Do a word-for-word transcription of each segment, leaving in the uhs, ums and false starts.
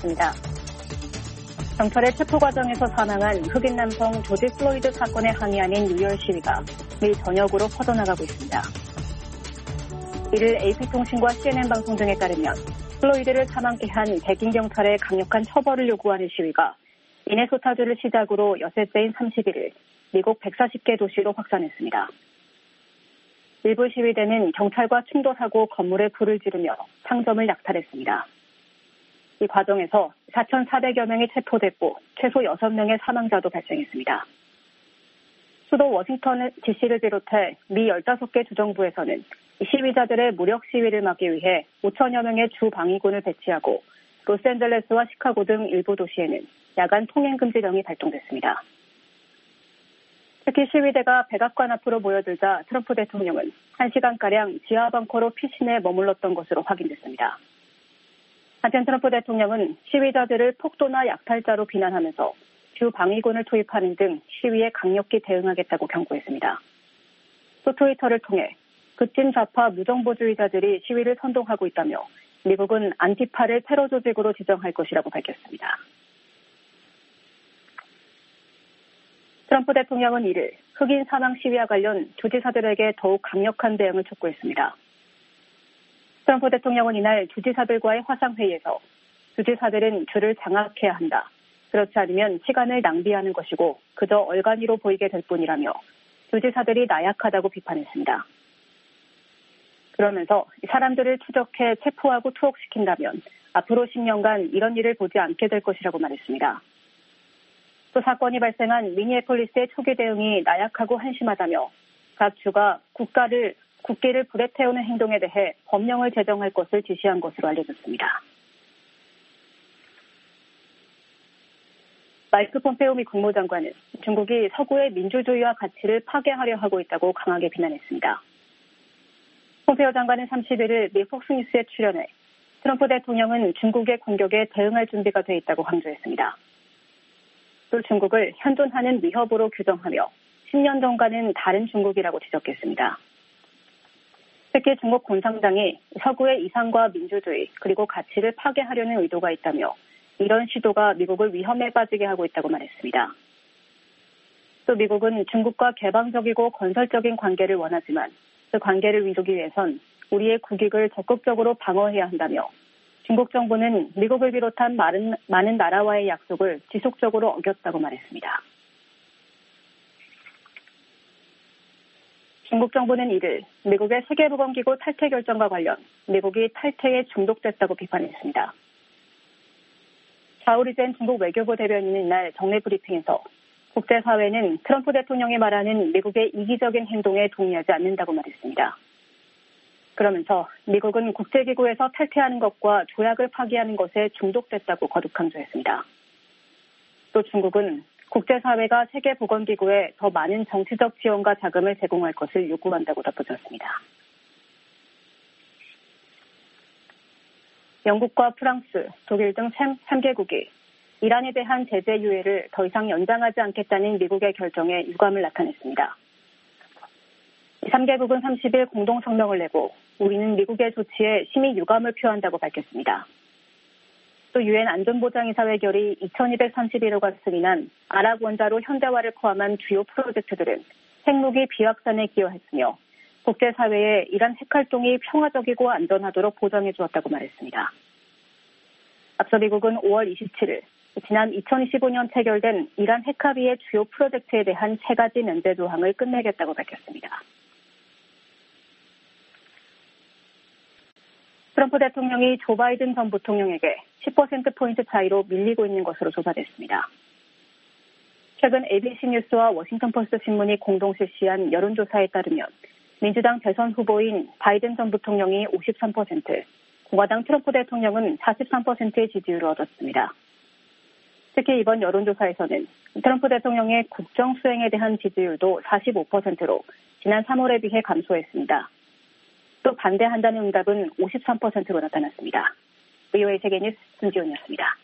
시작됐습니다. 경찰의 체포 과정에서 사망한 흑인 남성 조지 플로이드 사건에 항의하는 뉴열 시위가 미 전역으로 퍼져나가고 있습니다. 이를 에이피통신과 씨엔엔 방송 등에 따르면 플로이드를 사망케 한 백인 경찰의 강력한 처벌을 요구하는 시위가 미네소타주를 시작으로 엿새째인 삼십일 일 미국 백사십 개 도시로 확산했습니다. 일부 시위대는 경찰과 충돌하고 건물에 불을 지르며 상점을 약탈했습니다. 이 과정에서 사천사백여 명이 체포됐고 최소 여섯 명의 사망자도 발생했습니다. 수도 워싱턴 디씨를 비롯해 미 열다섯 개 주정부에서는 시위자들의 무력 시위를 막기 위해 오천여 명의 주 방위군을 배치하고 로스앤젤레스와 시카고 등 일부 도시에는 야간 통행금지령이 발동됐습니다. 특히 시위대가 백악관 앞으로 모여들자 트럼프 대통령은 한 시간가량 지하 벙커로 피신해 머물렀던 것으로 확인됐습니다. 한편 트럼프 대통령은 시위자들을 폭도나 약탈자로 비난하면서 주 방위군을 투입하는 등 시위에 강력히 대응하겠다고 경고했습니다. 또 트위터를 통해 극진 좌파 무정부주의자들이 시위를 선동하고 있다며 미국은 안티파를 테러 조직으로 지정할 것이라고 밝혔습니다. 트럼프 대통령은 이를 흑인 사망 시위와 관련 주지사들에게 더욱 강력한 대응을 촉구했습니다. 트럼프 대통령은 이날 주지사들과의 화상회의에서 주지사들은 주를 장악해야 한다. 그렇지 않으면 시간을 낭비하는 것이고 그저 얼간이로 보이게 될 뿐이라며 주지사들이 나약하다고 비판했습니다. 그러면서 사람들을 추적해 체포하고 투옥시킨다면 앞으로 십 년간 이런 일을 보지 않게 될 것이라고 말했습니다. 또 사건이 발생한 미니애폴리스의 초기 대응이 나약하고 한심하다며 각 주가 국가를 국기를 불에 태우는 행동에 대해 법령을 제정할 것을 지시한 것으로 알려졌습니다. 마이크 폼페오 미 국무장관은 중국이 서구의 민주주의와 가치를 파괴하려 하고 있다고 강하게 비난했습니다. 폼페오 장관은 삼십일 일 미 폭스뉴스에 출연해 트럼프 대통령은 중국의 공격에 대응할 준비가 돼 있다고 강조했습니다. 또 중국을 현존하는 위협으로 규정하며 십 년 전과는 다른 중국이라고 지적했습니다. 특히 중국 공산당이 서구의 이상과 민주주의 그리고 가치를 파괴하려는 의도가 있다며 이런 시도가 미국을 위험에 빠지게 하고 있다고 말했습니다. 또 미국은 중국과 개방적이고 건설적인 관계를 원하지만 그 관계를 이루기 위해선 우리의 국익을 적극적으로 방어해야 한다며 중국 정부는 미국을 비롯한 많은, 많은 나라와의 약속을 지속적으로 어겼다고 말했습니다. 중국 정부는 이를 미국의 세계보건기구 탈퇴 결정과 관련 미국이 탈퇴에 중독됐다고 비판했습니다. 자오리젠 중국 외교부 대변인은 이날 정례 브리핑에서 국제사회는 트럼프 대통령이 말하는 미국의 이기적인 행동에 동의하지 않는다고 말했습니다. 그러면서 미국은 국제기구에서 탈퇴하는 것과 조약을 파기하는 것에 중독됐다고 거듭 강조했습니다. 또 중국은 국제사회가 세계보건기구에 더 많은 정치적 지원과 자금을 제공할 것을 요구한다고 덧붙였습니다. 영국과 프랑스, 독일 등 삼 개국이 이란에 대한 제재 유예를 더 이상 연장하지 않겠다는 미국의 결정에 유감을 나타냈습니다. 삼 개국은 삼십 일 공동 성명을 내고 우리는 미국의 조치에 심히 유감을 표한다고 밝혔습니다. 또 유엔 안전보장이사회 결의 이천이백삼십일 호가 승인한 아랍 원자로 현대화를 포함한 주요 프로젝트들은 핵무기 비확산에 기여했으며 국제사회에 이란 핵활동이 평화적이고 안전하도록 보장해 주었다고 말했습니다. 앞서 미국은 오월 이십칠일 지난 이천이십오 년 체결된 이란 핵합의의 주요 프로젝트에 대한 세 가지 면제 조항을 끝내겠다고 밝혔습니다. 트럼프 대통령이 조 바이든 전 부통령에게 십 퍼센트포인트 차이로 밀리고 있는 것으로 조사됐습니다. 최근 에이비씨 뉴스와 워싱턴포스트 신문이 공동 실시한 여론조사에 따르면 민주당 대선 후보인 바이든 전 부통령이 오십삼 퍼센트, 공화당 트럼프 대통령은 사십삼 퍼센트의 지지율을 얻었습니다. 특히 이번 여론조사에서는 트럼프 대통령의 국정 수행에 대한 지지율도 사십오 퍼센트로 지난 삼월에 비해 감소했습니다. 또 반대한다는 응답은 오십삼 퍼센트로 나타났습니다. 브이오에이 세계뉴스 김지훈이었습니다.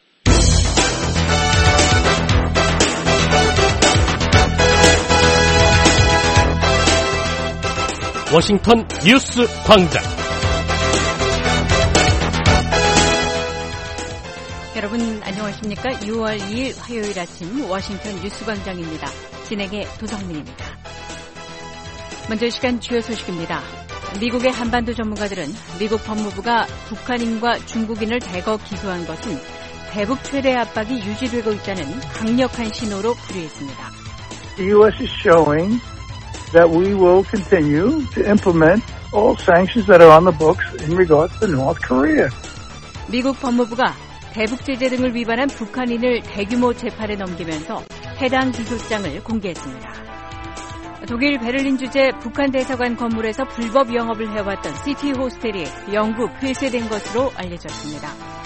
워싱턴 뉴스 광장. 여러분 안녕하십니까? 유월 이일 화요일 아침 워싱턴 뉴스광장입니다. 진행의 도성민입니다. 먼저 이 시간 주요 소식입니다. 미국의 한반도 전문가들은 미국 법무부가 북한인과 중국인을 대거 기소한 것은 대북 최대 압박이 유지되고 있다는 강력한 신호로 풀이했습니다. The U S is showing that we will continue to implement all sanctions that are on the books in regards to North Korea. 미국 법무부가 대북 제재 등을 위반한 북한인을 대규모 재판에 넘기면서 해당 기소장을 공개했습니다. 독일 베를린 주재 북한 대사관 건물에서 불법 영업을 해왔던 시티 호스텔이 영구 폐쇄된 것으로 알려졌습니다.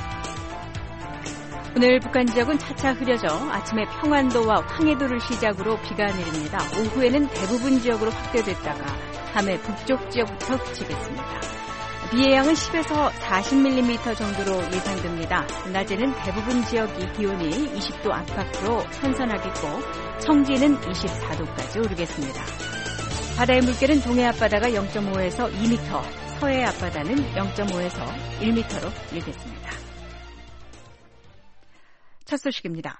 오늘 북한 지역은 차차 흐려져 아침에 평안도와 황해도를 시작으로 비가 내립니다. 오후에는 대부분 지역으로 확대됐다가 밤에 북쪽 지역부터 그치겠습니다. 비의 양은 십에서 사십 밀리미터 정도로 예상됩니다. 낮에는 대부분 지역이 기온이 이십 도 안팎으로 선선하겠고 청지는 이십사 도까지 오르겠습니다. 바다의 물결은 동해 앞바다가 영 점 오에서 이 미터, 서해 앞바다는 영 점 오에서 일 미터로 일겠습니다. 첫 소식입니다.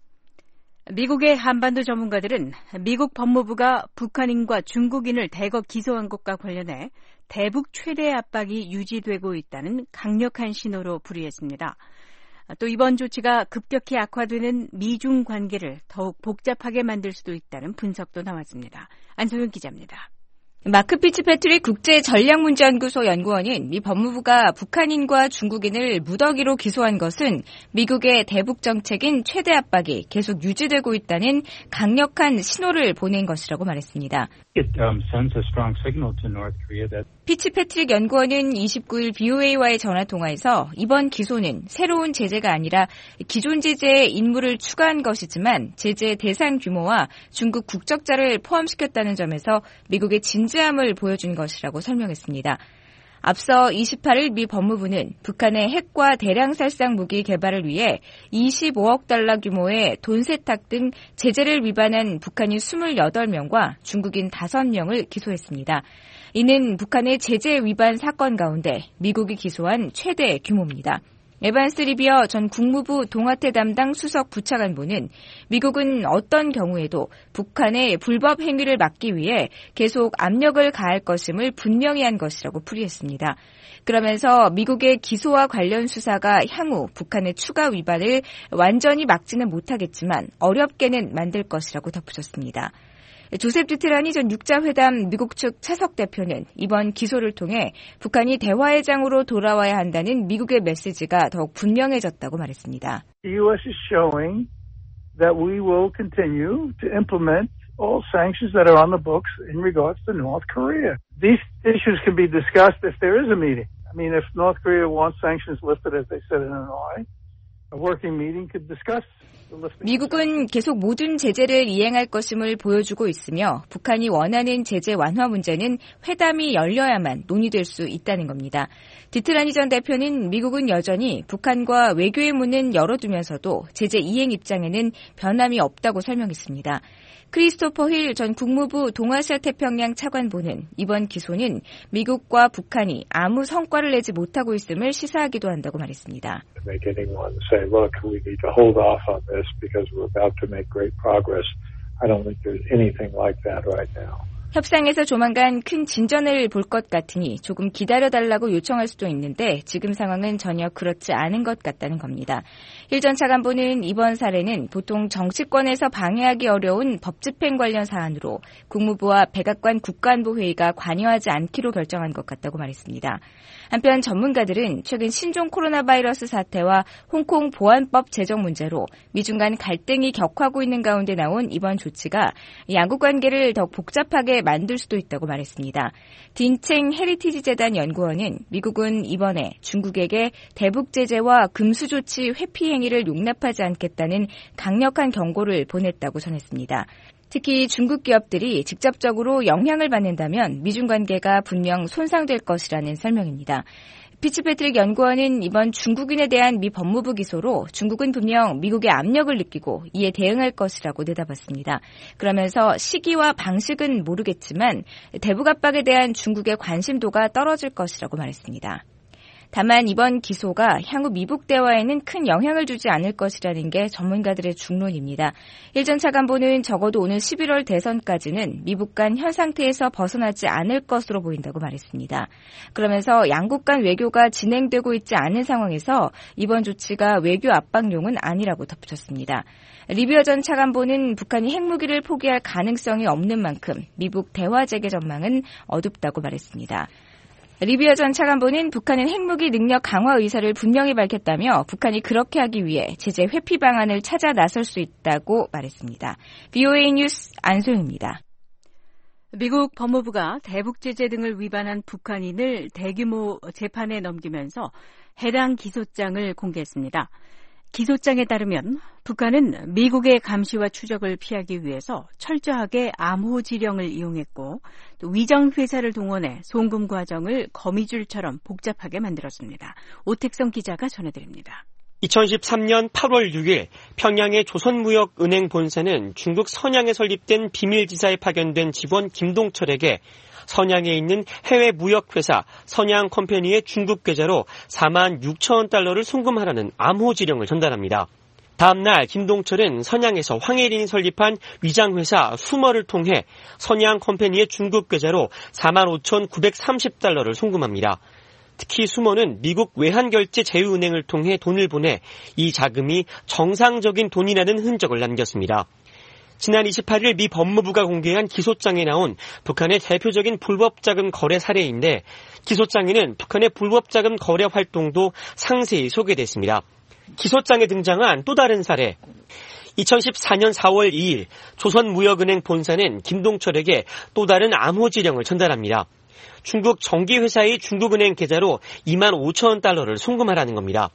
미국의 한반도 전문가들은 미국 법무부가 북한인과 중국인을 대거 기소한 것과 관련해 대북 최대 압박이 유지되고 있다는 강력한 신호로 풀이했습니다. 또 이번 조치가 급격히 악화되는 미중 관계를 더욱 복잡하게 만들 수도 있다는 분석도 나왔습니다. 안소영 기자입니다. 마크 피츠패트릭 국제전략문제연구소 연구원은 미 법무부가 북한인과 중국인을 무더기로 기소한 것은 미국의 대북 정책인 최대 압박이 계속 유지되고 있다는 강력한 신호를 보낸 것이라고 말했습니다. It um, sends a strong signal to North Korea that 피츠패트릭 연구원은 이십구일 비오에이와의 전화통화에서 이번 기소는 새로운 제재가 아니라 기존 제재에 인물을 추가한 것이지만 제재 대상 규모와 중국 국적자를 포함시켰다는 점에서 미국의 진지함을 보여준 것이라고 설명했습니다. 앞서 이십팔일 미 법무부는 북한의 핵과 대량 살상 무기 개발을 위해 이십오억 달러 규모의 돈 세탁 등 제재를 위반한 북한인 이십팔 명과 중국인 다섯 명을 기소했습니다. 이는 북한의 제재 위반 사건 가운데 미국이 기소한 최대 규모입니다. 에반스 리비어 전 국무부 동아태 담당 수석 부차관보는 미국은 어떤 경우에도 북한의 불법 행위를 막기 위해 계속 압력을 가할 것임을 분명히 한 것이라고 풀이했습니다. 그러면서 미국의 기소와 관련 수사가 향후 북한의 추가 위반을 완전히 막지는 못하겠지만 어렵게는 만들 것이라고 덧붙였습니다. 조셉 듀테라니 전 육자회담 미국 측 차석 대표는 이번 기소를 통해 북한이 대화의 장으로 돌아와야 한다는 미국의 메시지가 더욱 분명해졌다고 말했습니다. The U S is showing that we will continue to implement all sanctions that are on the books in regards to North Korea. These issues can be discussed if there is a meeting. I mean, if North Korea wants sanctions lifted, as they said in Hanoi, a working meeting could discuss. 미국은 계속 모든 제재를 이행할 것임을 보여주고 있으며 북한이 원하는 제재 완화 문제는 회담이 열려야만 논의될 수 있다는 겁니다. 디트라니 전 대표는 미국은 여전히 북한과 외교의 문은 열어두면서도 제재 이행 입장에는 변함이 없다고 설명했습니다. 크리스토퍼 힐 전 국무부 동아시아 태평양 차관보는 이번 기소는 미국과 북한이 아무 성과를 내지 못하고 있음을 시사하기도 한다고 말했습니다. make anyone say, look, we need to hold off on this because we're about to make great progress. I don't think there's anything like that right now. 협상에서 조만간 큰 진전을 볼 것 같으니 조금 기다려달라고 요청할 수도 있는데 지금 상황은 전혀 그렇지 않은 것 같다는 겁니다. 힐 전 차관보는 이번 사례는 보통 정치권에서 방해하기 어려운 법집행 관련 사안으로 국무부와 백악관 국가안보회의가 관여하지 않기로 결정한 것 같다고 말했습니다. 한편 전문가들은 최근 신종 코로나 바이러스 사태와 홍콩 보안법 제정 문제로 미중 간 갈등이 격화하고 있는 가운데 나온 이번 조치가 양국 관계를 더 복잡하게 만들 수도 있다고 말했습니다. 딘챙 헤리티지 재단 연구원은 미국은 이번에 중국에게 대북 제재와 금수 조치 회피 행위를 용납하지 않겠다는 강력한 경고를 보냈다고 전했습니다. 특히 중국 기업들이 직접적으로 영향을 받는다면 미중 관계가 분명 손상될 것이라는 설명입니다. 피츠패트릭 연구원은 이번 중국인에 대한 미 법무부 기소로 중국은 분명 미국의 압력을 느끼고 이에 대응할 것이라고 내다봤습니다. 그러면서 시기와 방식은 모르겠지만 대북 압박에 대한 중국의 관심도가 떨어질 것이라고 말했습니다. 다만 이번 기소가 향후 미북 대화에는 큰 영향을 주지 않을 것이라는 게 전문가들의 중론입니다. 일 전 차관보는 적어도 오는 십일월 대선까지는 미북 간 현 상태에서 벗어나지 않을 것으로 보인다고 말했습니다. 그러면서 양국 간 외교가 진행되고 있지 않은 상황에서 이번 조치가 외교 압박용은 아니라고 덧붙였습니다. 리비아 전 차관보는 북한이 핵무기를 포기할 가능성이 없는 만큼 미북 대화 재개 전망은 어둡다고 말했습니다. 리비아 전 차관보는 북한은 핵무기 능력 강화 의사를 분명히 밝혔다며 북한이 그렇게 하기 위해 제재 회피 방안을 찾아 나설 수 있다고 말했습니다. 브이오에이 뉴스 안소영입니다. 미국 법무부가 대북 제재 등을 위반한 북한인을 대규모 재판에 넘기면서 해당 기소장을 공개했습니다. 기소장에 따르면 북한은 미국의 감시와 추적을 피하기 위해서 철저하게 암호 지령을 이용했고 또 위정 회사를 동원해 송금 과정을 거미줄처럼 복잡하게 만들었습니다. 오택성 기자가 전해드립니다. 이천십삼 년 팔월 육일 평양의 조선무역은행 본사는 중국 선양에 설립된 비밀지사에 파견된 직원 김동철에게 선양에 있는 해외 무역회사 선양컴퍼니의 중국 계좌로 사만 육천 달러를 송금하라는 암호 지령을 전달합니다. 다음 날 김동철은 선양에서 황혜린이 설립한 위장회사 수머를 통해 선양컴퍼니의 중국 계좌로 사만 오천구백삼십 달러를 송금합니다. 특히 수머는 미국 외환결제 제휴은행을 통해 돈을 보내 이 자금이 정상적인 돈이라는 흔적을 남겼습니다. 지난 이십팔일 미 법무부가 공개한 기소장에 나온 북한의 대표적인 불법자금 거래 사례인데 기소장에는 북한의 불법자금 거래 활동도 상세히 소개됐습니다. 기소장에 등장한 또 다른 사례. 이천십사 년 사월 이일 조선무역은행 본사는 김동철에게 또 다른 암호 지령을 전달합니다. 중국 정기회사의 중국은행 계좌로 이만 오천 달러를 송금하라는 겁니다.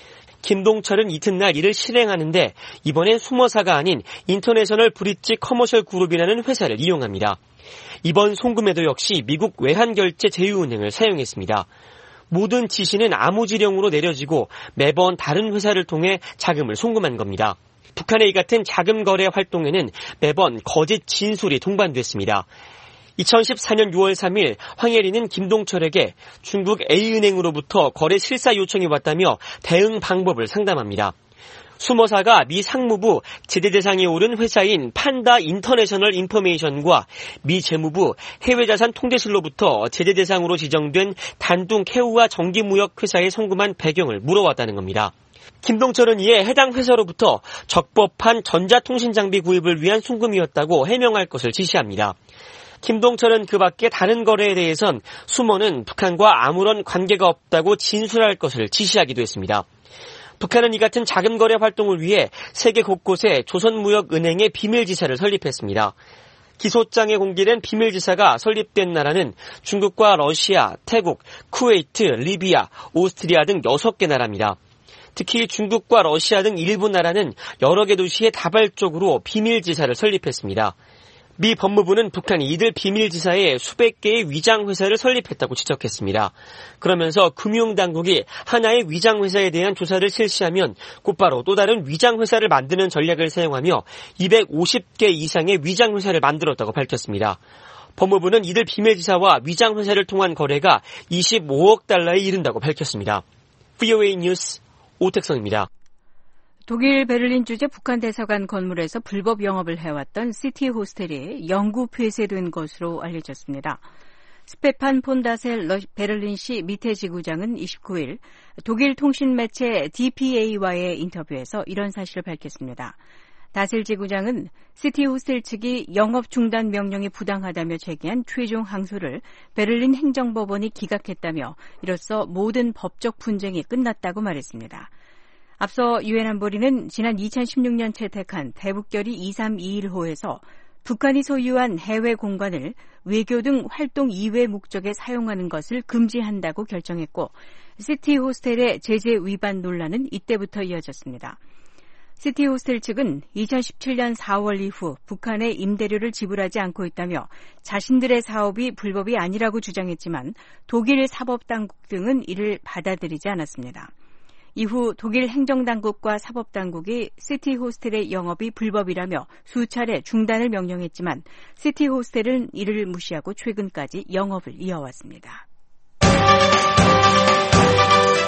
김동철은 이튿날 이를 실행하는데 이번엔 수머사가 아닌 인터내셔널 브릿지 커머셜 그룹이라는 회사를 이용합니다. 이번 송금에도 역시 미국 외환결제 제휴은행을 사용했습니다. 모든 지시는 암호지령으로 내려지고 매번 다른 회사를 통해 자금을 송금한 겁니다. 북한의 이 같은 자금 거래 활동에는 매번 거짓 진술이 동반됐습니다. 이천십사 년 유월 삼일 황혜린은 김동철에게 중국 A은행으로부터 거래 실사 요청이 왔다며 대응 방법을 상담합니다. 수머사가 미 상무부 제재 대상에 오른 회사인 판다 인터내셔널 인포메이션과 미 재무부 해외자산 통제실로부터 제재 대상으로 지정된 단둥 캐우와 정기무역 회사에 송금한 배경을 물어왔다는 겁니다. 김동철은 이에 해당 회사로부터 적법한 전자통신장비 구입을 위한 송금이었다고 해명할 것을 지시합니다. 김동철은 그 밖에 다른 거래에 대해선 수머는 북한과 아무런 관계가 없다고 진술할 것을 지시하기도 했습니다. 북한은 이 같은 자금 거래 활동을 위해 세계 곳곳에 조선무역은행의 비밀지사를 설립했습니다. 기소장에 공개된 비밀지사가 설립된 나라는 중국과 러시아, 태국, 쿠웨이트, 리비아, 오스트리아 등 여섯 개 나라입니다. 특히 중국과 러시아 등 일부 나라는 여러 개 도시에 다발적으로 비밀지사를 설립했습니다. 미 법무부는 북한이 이들 비밀지사에 수백 개의 위장회사를 설립했다고 지적했습니다. 그러면서 금융당국이 하나의 위장회사에 대한 조사를 실시하면 곧바로 또 다른 위장회사를 만드는 전략을 사용하며 이백오십 개 이상의 위장회사를 만들었다고 밝혔습니다. 법무부는 이들 비밀지사와 위장회사를 통한 거래가 이십오억 달러에 이른다고 밝혔습니다. 브이오에이 뉴스 오택성입니다. 독일 베를린 주재 북한 대사관 건물에서 불법 영업을 해왔던 시티 호스텔이 영구 폐쇄된 것으로 알려졌습니다. 스페판 폰다셀 베를린시 밑에 지구장은 이십구일 독일 통신 매체 디피에이와의 인터뷰에서 이런 사실을 밝혔습니다. 다셀 지구장은 시티 호스텔 측이 영업 중단 명령이 부당하다며 제기한 최종 항소를 베를린 행정법원이 기각했다며 이로써 모든 법적 분쟁이 끝났다고 말했습니다. 앞서 유엔 안보리는 지난 이천십육 년 채택한 대북결의 이삼이일 호에서 북한이 소유한 해외 공간을 외교 등 활동 이외 목적에 사용하는 것을 금지한다고 결정했고 시티 호스텔의 제재 위반 논란은 이때부터 이어졌습니다. 시티 호스텔 측은 이천십칠 년 사월 이후 북한에 임대료를 지불하지 않고 있다며 자신들의 사업이 불법이 아니라고 주장했지만 독일 사법당국 등은 이를 받아들이지 않았습니다. 이후 독일 행정당국과 사법당국이 시티 호스텔의 영업이 불법이라며 수차례 중단을 명령했지만 시티 호스텔은 이를 무시하고 최근까지 영업을 이어왔습니다.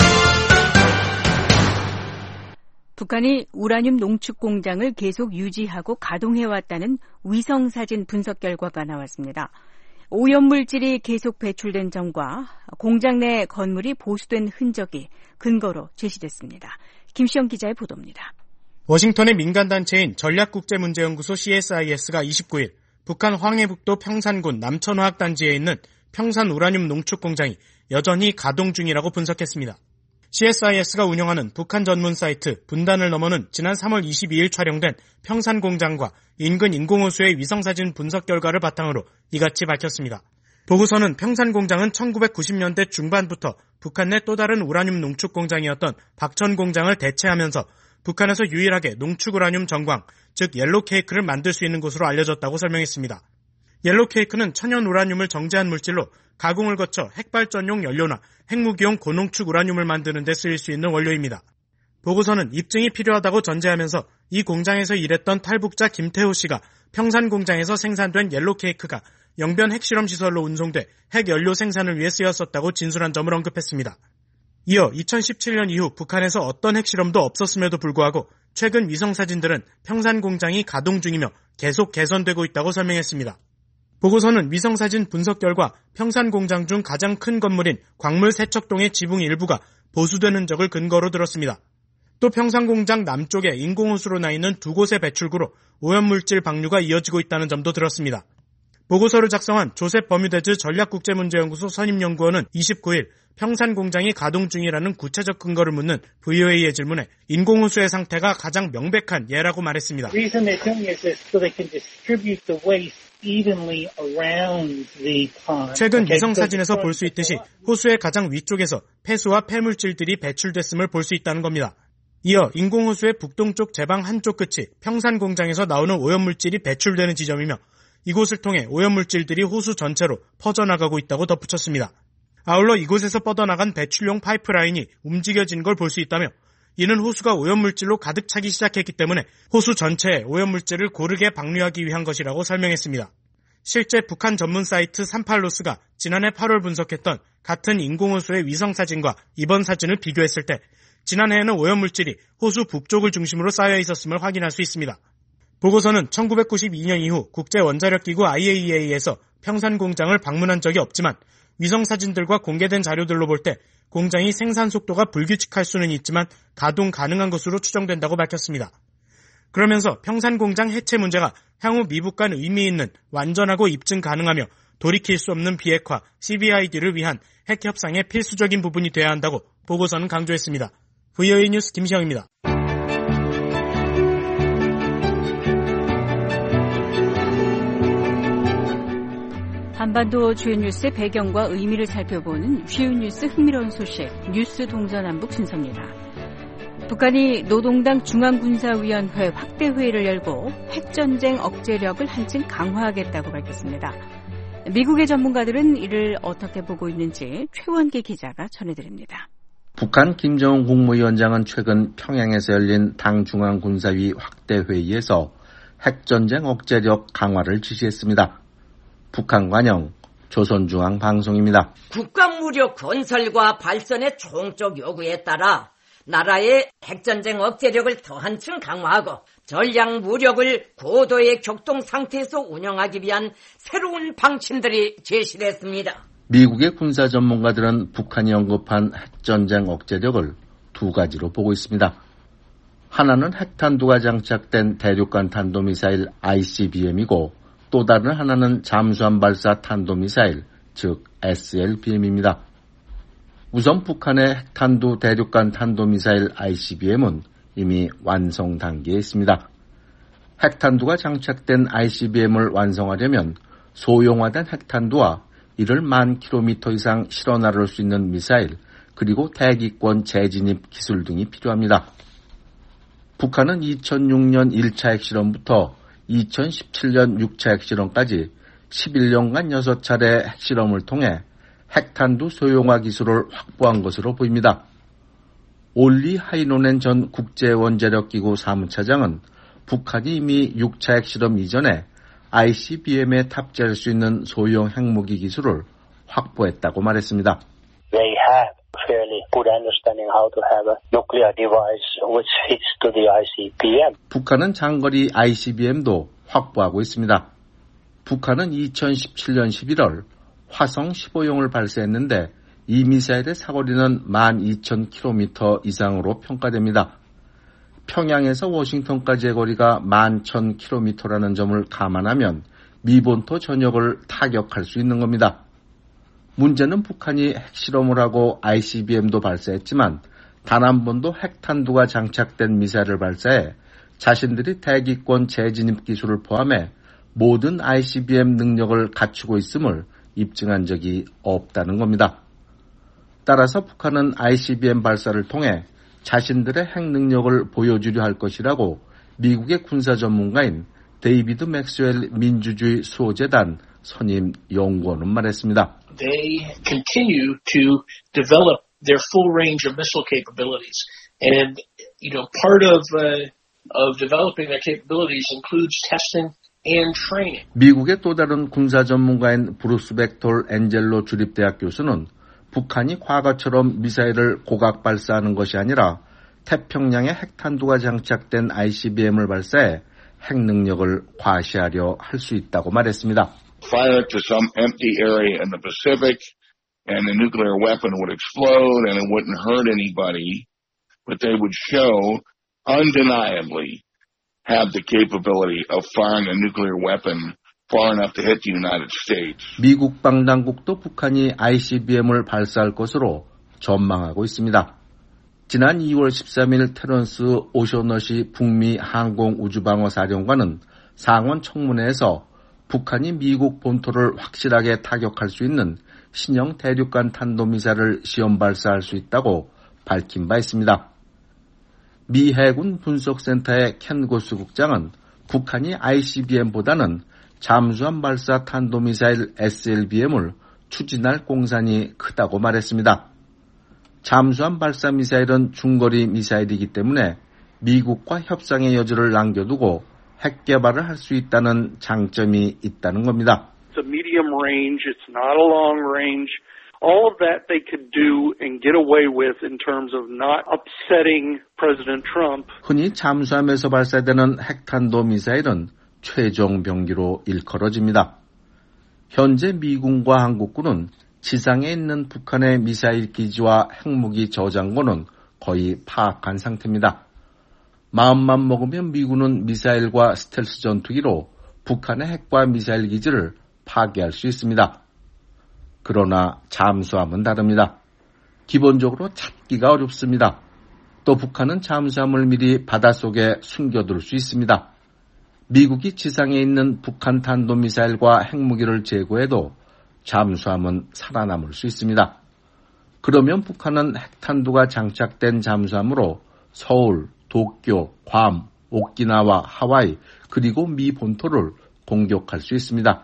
북한이 우라늄 농축 공장을 계속 유지하고 가동해왔다는 위성사진 분석 결과가 나왔습니다. 오염물질이 계속 배출된 점과 공장 내 건물이 보수된 흔적이 근거로 제시됐습니다. 김시영 기자의 보도입니다. 워싱턴의 민간단체인 전략국제문제연구소 씨에스아이에스가 이십구일 북한 황해북도 평산군 남천화학단지에 있는 평산 우라늄 농축 공장이 여전히 가동 중이라고 분석했습니다. 씨에스아이에스가 운영하는 북한 전문 사이트 분단을 넘어는 지난 삼월 이십이일 촬영된 평산 공장과 인근 인공호수의 위성사진 분석 결과를 바탕으로 이같이 밝혔습니다. 보고서는 평산 공장은 천구백구십 년대 중반부터 북한 내 또 다른 우라늄 농축 공장이었던 박천 공장을 대체하면서 북한에서 유일하게 농축 우라늄 정광, 즉 옐로우 케이크를 만들 수 있는 곳으로 알려졌다고 설명했습니다. 옐로우 케이크는 천연 우라늄을 정제한 물질로 가공을 거쳐 핵발전용 연료나 핵무기용 고농축 우라늄을 만드는 데 쓰일 수 있는 원료입니다. 보고서는 입증이 필요하다고 전제하면서 이 공장에서 일했던 탈북자 김태호 씨가 평산 공장에서 생산된 옐로우 케이크가 영변 핵실험 시설로 운송돼 핵연료 생산을 위해 쓰였었다고 진술한 점을 언급했습니다. 이어 이천십칠 년 이후 북한에서 어떤 핵실험도 없었음에도 불구하고 최근 위성사진들은 평산 공장이 가동 중이며 계속 개선되고 있다고 설명했습니다. 보고서는 위성사진 분석 결과 평산 공장 중 가장 큰 건물인 광물 세척동의 지붕 일부가 보수된 흔적을 근거로 들었습니다. 또 평산 공장 남쪽에 인공호수로 나 있는 두 곳의 배출구로 오염물질 방류가 이어지고 있다는 점도 들었습니다. 보고서를 작성한 조셉 버뮤데즈 전략국제문제연구소 선임연구원은 이십구일 평산 공장이 가동 중이라는 구체적 근거를 묻는 브이오에이의 질문에 인공호수의 상태가 가장 명백한 예라고 말했습니다. 최근 위성사진에서 볼 수 있듯이 호수의 가장 위쪽에서 폐수와 폐물질들이 배출됐음을 볼 수 있다는 겁니다. 이어 인공호수의 북동쪽 제방 한쪽 끝이 평산 공장에서 나오는 오염물질이 배출되는 지점이며 이곳을 통해 오염물질들이 호수 전체로 퍼져나가고 있다고 덧붙였습니다. 아울러 이곳에서 뻗어나간 배출용 파이프라인이 움직여진 걸 볼 수 있다며 이는 호수가 오염물질로 가득 차기 시작했기 때문에 호수 전체에 오염물질을 고르게 방류하기 위한 것이라고 설명했습니다. 실제 북한 전문 사이트 삼팔로스가 지난해 팔월 분석했던 같은 인공호수의 위성사진과 이번 사진을 비교했을 때 지난해에는 오염물질이 호수 북쪽을 중심으로 쌓여 있었음을 확인할 수 있습니다. 보고서는 천구백구십이 년 이후 국제원자력기구 아이에이이에이에서 평산 공장을 방문한 적이 없지만 위성사진들과 공개된 자료들로 볼 때 공장이 생산 속도가 불규칙할 수는 있지만 가동 가능한 것으로 추정된다고 밝혔습니다. 그러면서 평산 공장 해체 문제가 향후 미북 간 의미 있는 완전하고 입증 가능하며 돌이킬 수 없는 비핵화 씨비아이디를 위한 핵 협상의 필수적인 부분이 돼야 한다고 보고서는 강조했습니다. 브이오에이 뉴스 김시영입니다. 한반도 주요 뉴스의 배경과 의미를 살펴보는 쉬운 뉴스 흥미로운 소식 뉴스 동서남북 순서입니다. 북한이 노동당 중앙군사위원회 확대회의를 열고 핵전쟁 억제력을 한층 강화하겠다고 밝혔습니다. 미국의 전문가들은 이를 어떻게 보고 있는지 최원기 기자가 전해드립니다. 북한 김정은 국무위원장은 최근 평양에서 열린 당 중앙군사위 확대회의에서 핵전쟁 억제력 강화를 지시했습니다. 북한 관영 조선중앙방송입니다. 국가무력 건설과 발전의 총적 요구에 따라 나라의 핵전쟁 억제력을 더 한층 강화하고 전략 무력을 고도의 격동 상태에서 운영하기 위한 새로운 방침들이 제시됐습니다. 미국의 군사 전문가들은 북한이 언급한 핵전쟁 억제력을 두 가지로 보고 있습니다. 하나는 핵탄두가 장착된 대륙간 탄도미사일 아이씨비엠이고 또 다른 하나는 잠수함 발사 탄도미사일, 즉 에스엘비엠입니다. 우선 북한의 핵탄두 대륙간 탄도미사일 아이씨비엠은 이미 완성 단계에 있습니다. 핵탄두가 장착된 아이씨비엠을 완성하려면 소형화된 핵탄두와 이를 만 킬로미터 이상 실어 나를 수 있는 미사일, 그리고 대기권 재진입 기술 등이 필요합니다. 북한은 이천육 년 일 차 핵실험부터 이천십칠 년 육 차 핵실험까지 십일 년간 여섯 차례 핵실험을 통해 핵탄두 소형화 기술을 확보한 것으로 보입니다. 올리 하이노넨 전 국제원자력기구 사무차장은 북한이 이미 육 차 핵실험 이전에 아이씨비엠에 탑재할 수 있는 소형 핵무기 기술을 확보했다고 말했습니다. They have fairly good understanding how to have a nuclear device which fits to the 아이씨비엠. 북한은 장거리 아이씨비엠도 확보하고 있습니다. 북한은 이천십칠년 십일월 화성 십오형을 발사했는데 이 미사일의 사거리는 만 이천 킬로미터 이상으로 평가됩니다. 평양에서 워싱턴까지의 거리가 만 천 킬로미터라는 점을 감안하면 미본토 전역을 타격할 수 있는 겁니다. 문제는 북한이 핵실험을 하고 아이씨비엠도 발사했지만 단 한 번도 핵탄두가 장착된 미사일을 발사해 자신들이 대기권 재진입 기술을 포함해 모든 아이씨비엠 능력을 갖추고 있음을 입증한 적이 없다는 겁니다. 따라서 북한은 아이씨비엠 발사를 통해 자신들의 핵 능력을 보여주려 할 것이라고 미국의 군사 전문가인 데이비드 맥스웰 민주주의 수호재단 선임 연구원은 말했습니다. They continue to develop their full range of missile capabilities, and you know part of uh, of developing their capabilities includes testing and training. 미국의 또 다른 군사 전문가인 브루스 벡톨 엔젤로 주립대학 교수는 북한이 과거처럼 미사일을 고각 발사하는 것이 아니라 태평양에 핵탄두가 장착된 아이씨비엠을 발사해 핵 능력을 과시하려 할 수 있다고 말했습니다. Fire it to some empty area in the Pacific and the nuclear weapon would explode and it wouldn't hurt anybody, but they would show undeniably have the capability of firing a nuclear weapon far enough to hit the United States. 미국 방당국도 북한이 아이씨비엠을 발사할 것으로 전망하고 있습니다. 지난 이월 십삼일 테런스 오셔너시 북미 항공우주방어 사령관은 상원 청문회에서 북한이 미국 본토를 확실하게 타격할 수 있는 신형 대륙간 탄도미사일을 시험 발사할 수 있다고 밝힌 바 있습니다. 미 해군 분석센터의 켄 고스 국장은 북한이 아이씨비엠보다는 잠수함 발사 탄도미사일 에스엘비엠을 추진할 공산이 크다고 말했습니다. 잠수함 발사 미사일은 중거리 미사일이기 때문에 미국과 협상의 여지를 남겨두고 핵 개발을 할 수 있다는 장점이 있다는 겁니다. It's a medium range, it's not a long range. All of that they could do and get away with in terms of not upsetting President Trump. 흔히 잠수함에서 발사되는 핵탄도 미사일은 최종 병기로 일컬어집니다. 현재 미군과 한국군은 지상에 있는 북한의 미사일 기지와 핵무기 저장고는 거의 파악한 상태입니다. 마음만 먹으면 미군은 미사일과 스텔스 전투기로 북한의 핵과 미사일 기지를 파괴할 수 있습니다. 그러나 잠수함은 다릅니다. 기본적으로 찾기가 어렵습니다. 또 북한은 잠수함을 미리 바닷속에 숨겨둘 수 있습니다. 미국이 지상에 있는 북한 탄도미사일과 핵무기를 제거해도 잠수함은 살아남을 수 있습니다. 그러면 북한은 핵탄두가 장착된 잠수함으로 서울, 도쿄, 괌, 오키나와, 하와이, 그리고 미 본토를 공격할 수 있습니다.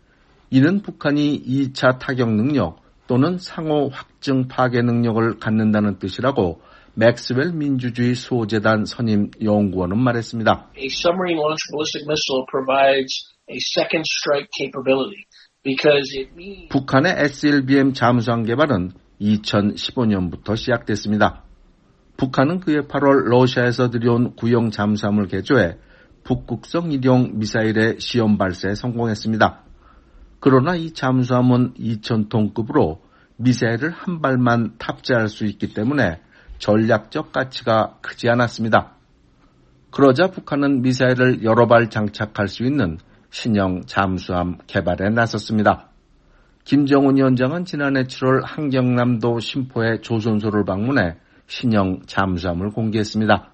이는 북한이 이차 타격 능력 또는 상호 확증 파괴 능력을 갖는다는 뜻이라고 맥스웰 민주주의 수호재단 선임 연구원은 말했습니다. A submarine launched ballistic missile provides a second strike capability because it means 북한의 에스엘비엠 잠수함 개발은 이천십오년부터 시작됐습니다. 북한은 그해 팔월 러시아에서 들여온 구형 잠수함을 개조해 북극성 일용 미사일의 시험 발사에 성공했습니다. 그러나 이 잠수함은 이천 톤급으로 미사일을 한 발만 탑재할 수 있기 때문에 전략적 가치가 크지 않았습니다. 그러자 북한은 미사일을 여러 발 장착할 수 있는 신형 잠수함 개발에 나섰습니다. 김정은 위원장은 지난해 칠월 한경남도 신포의 조선소를 방문해 신형 잠수함을 공개했습니다.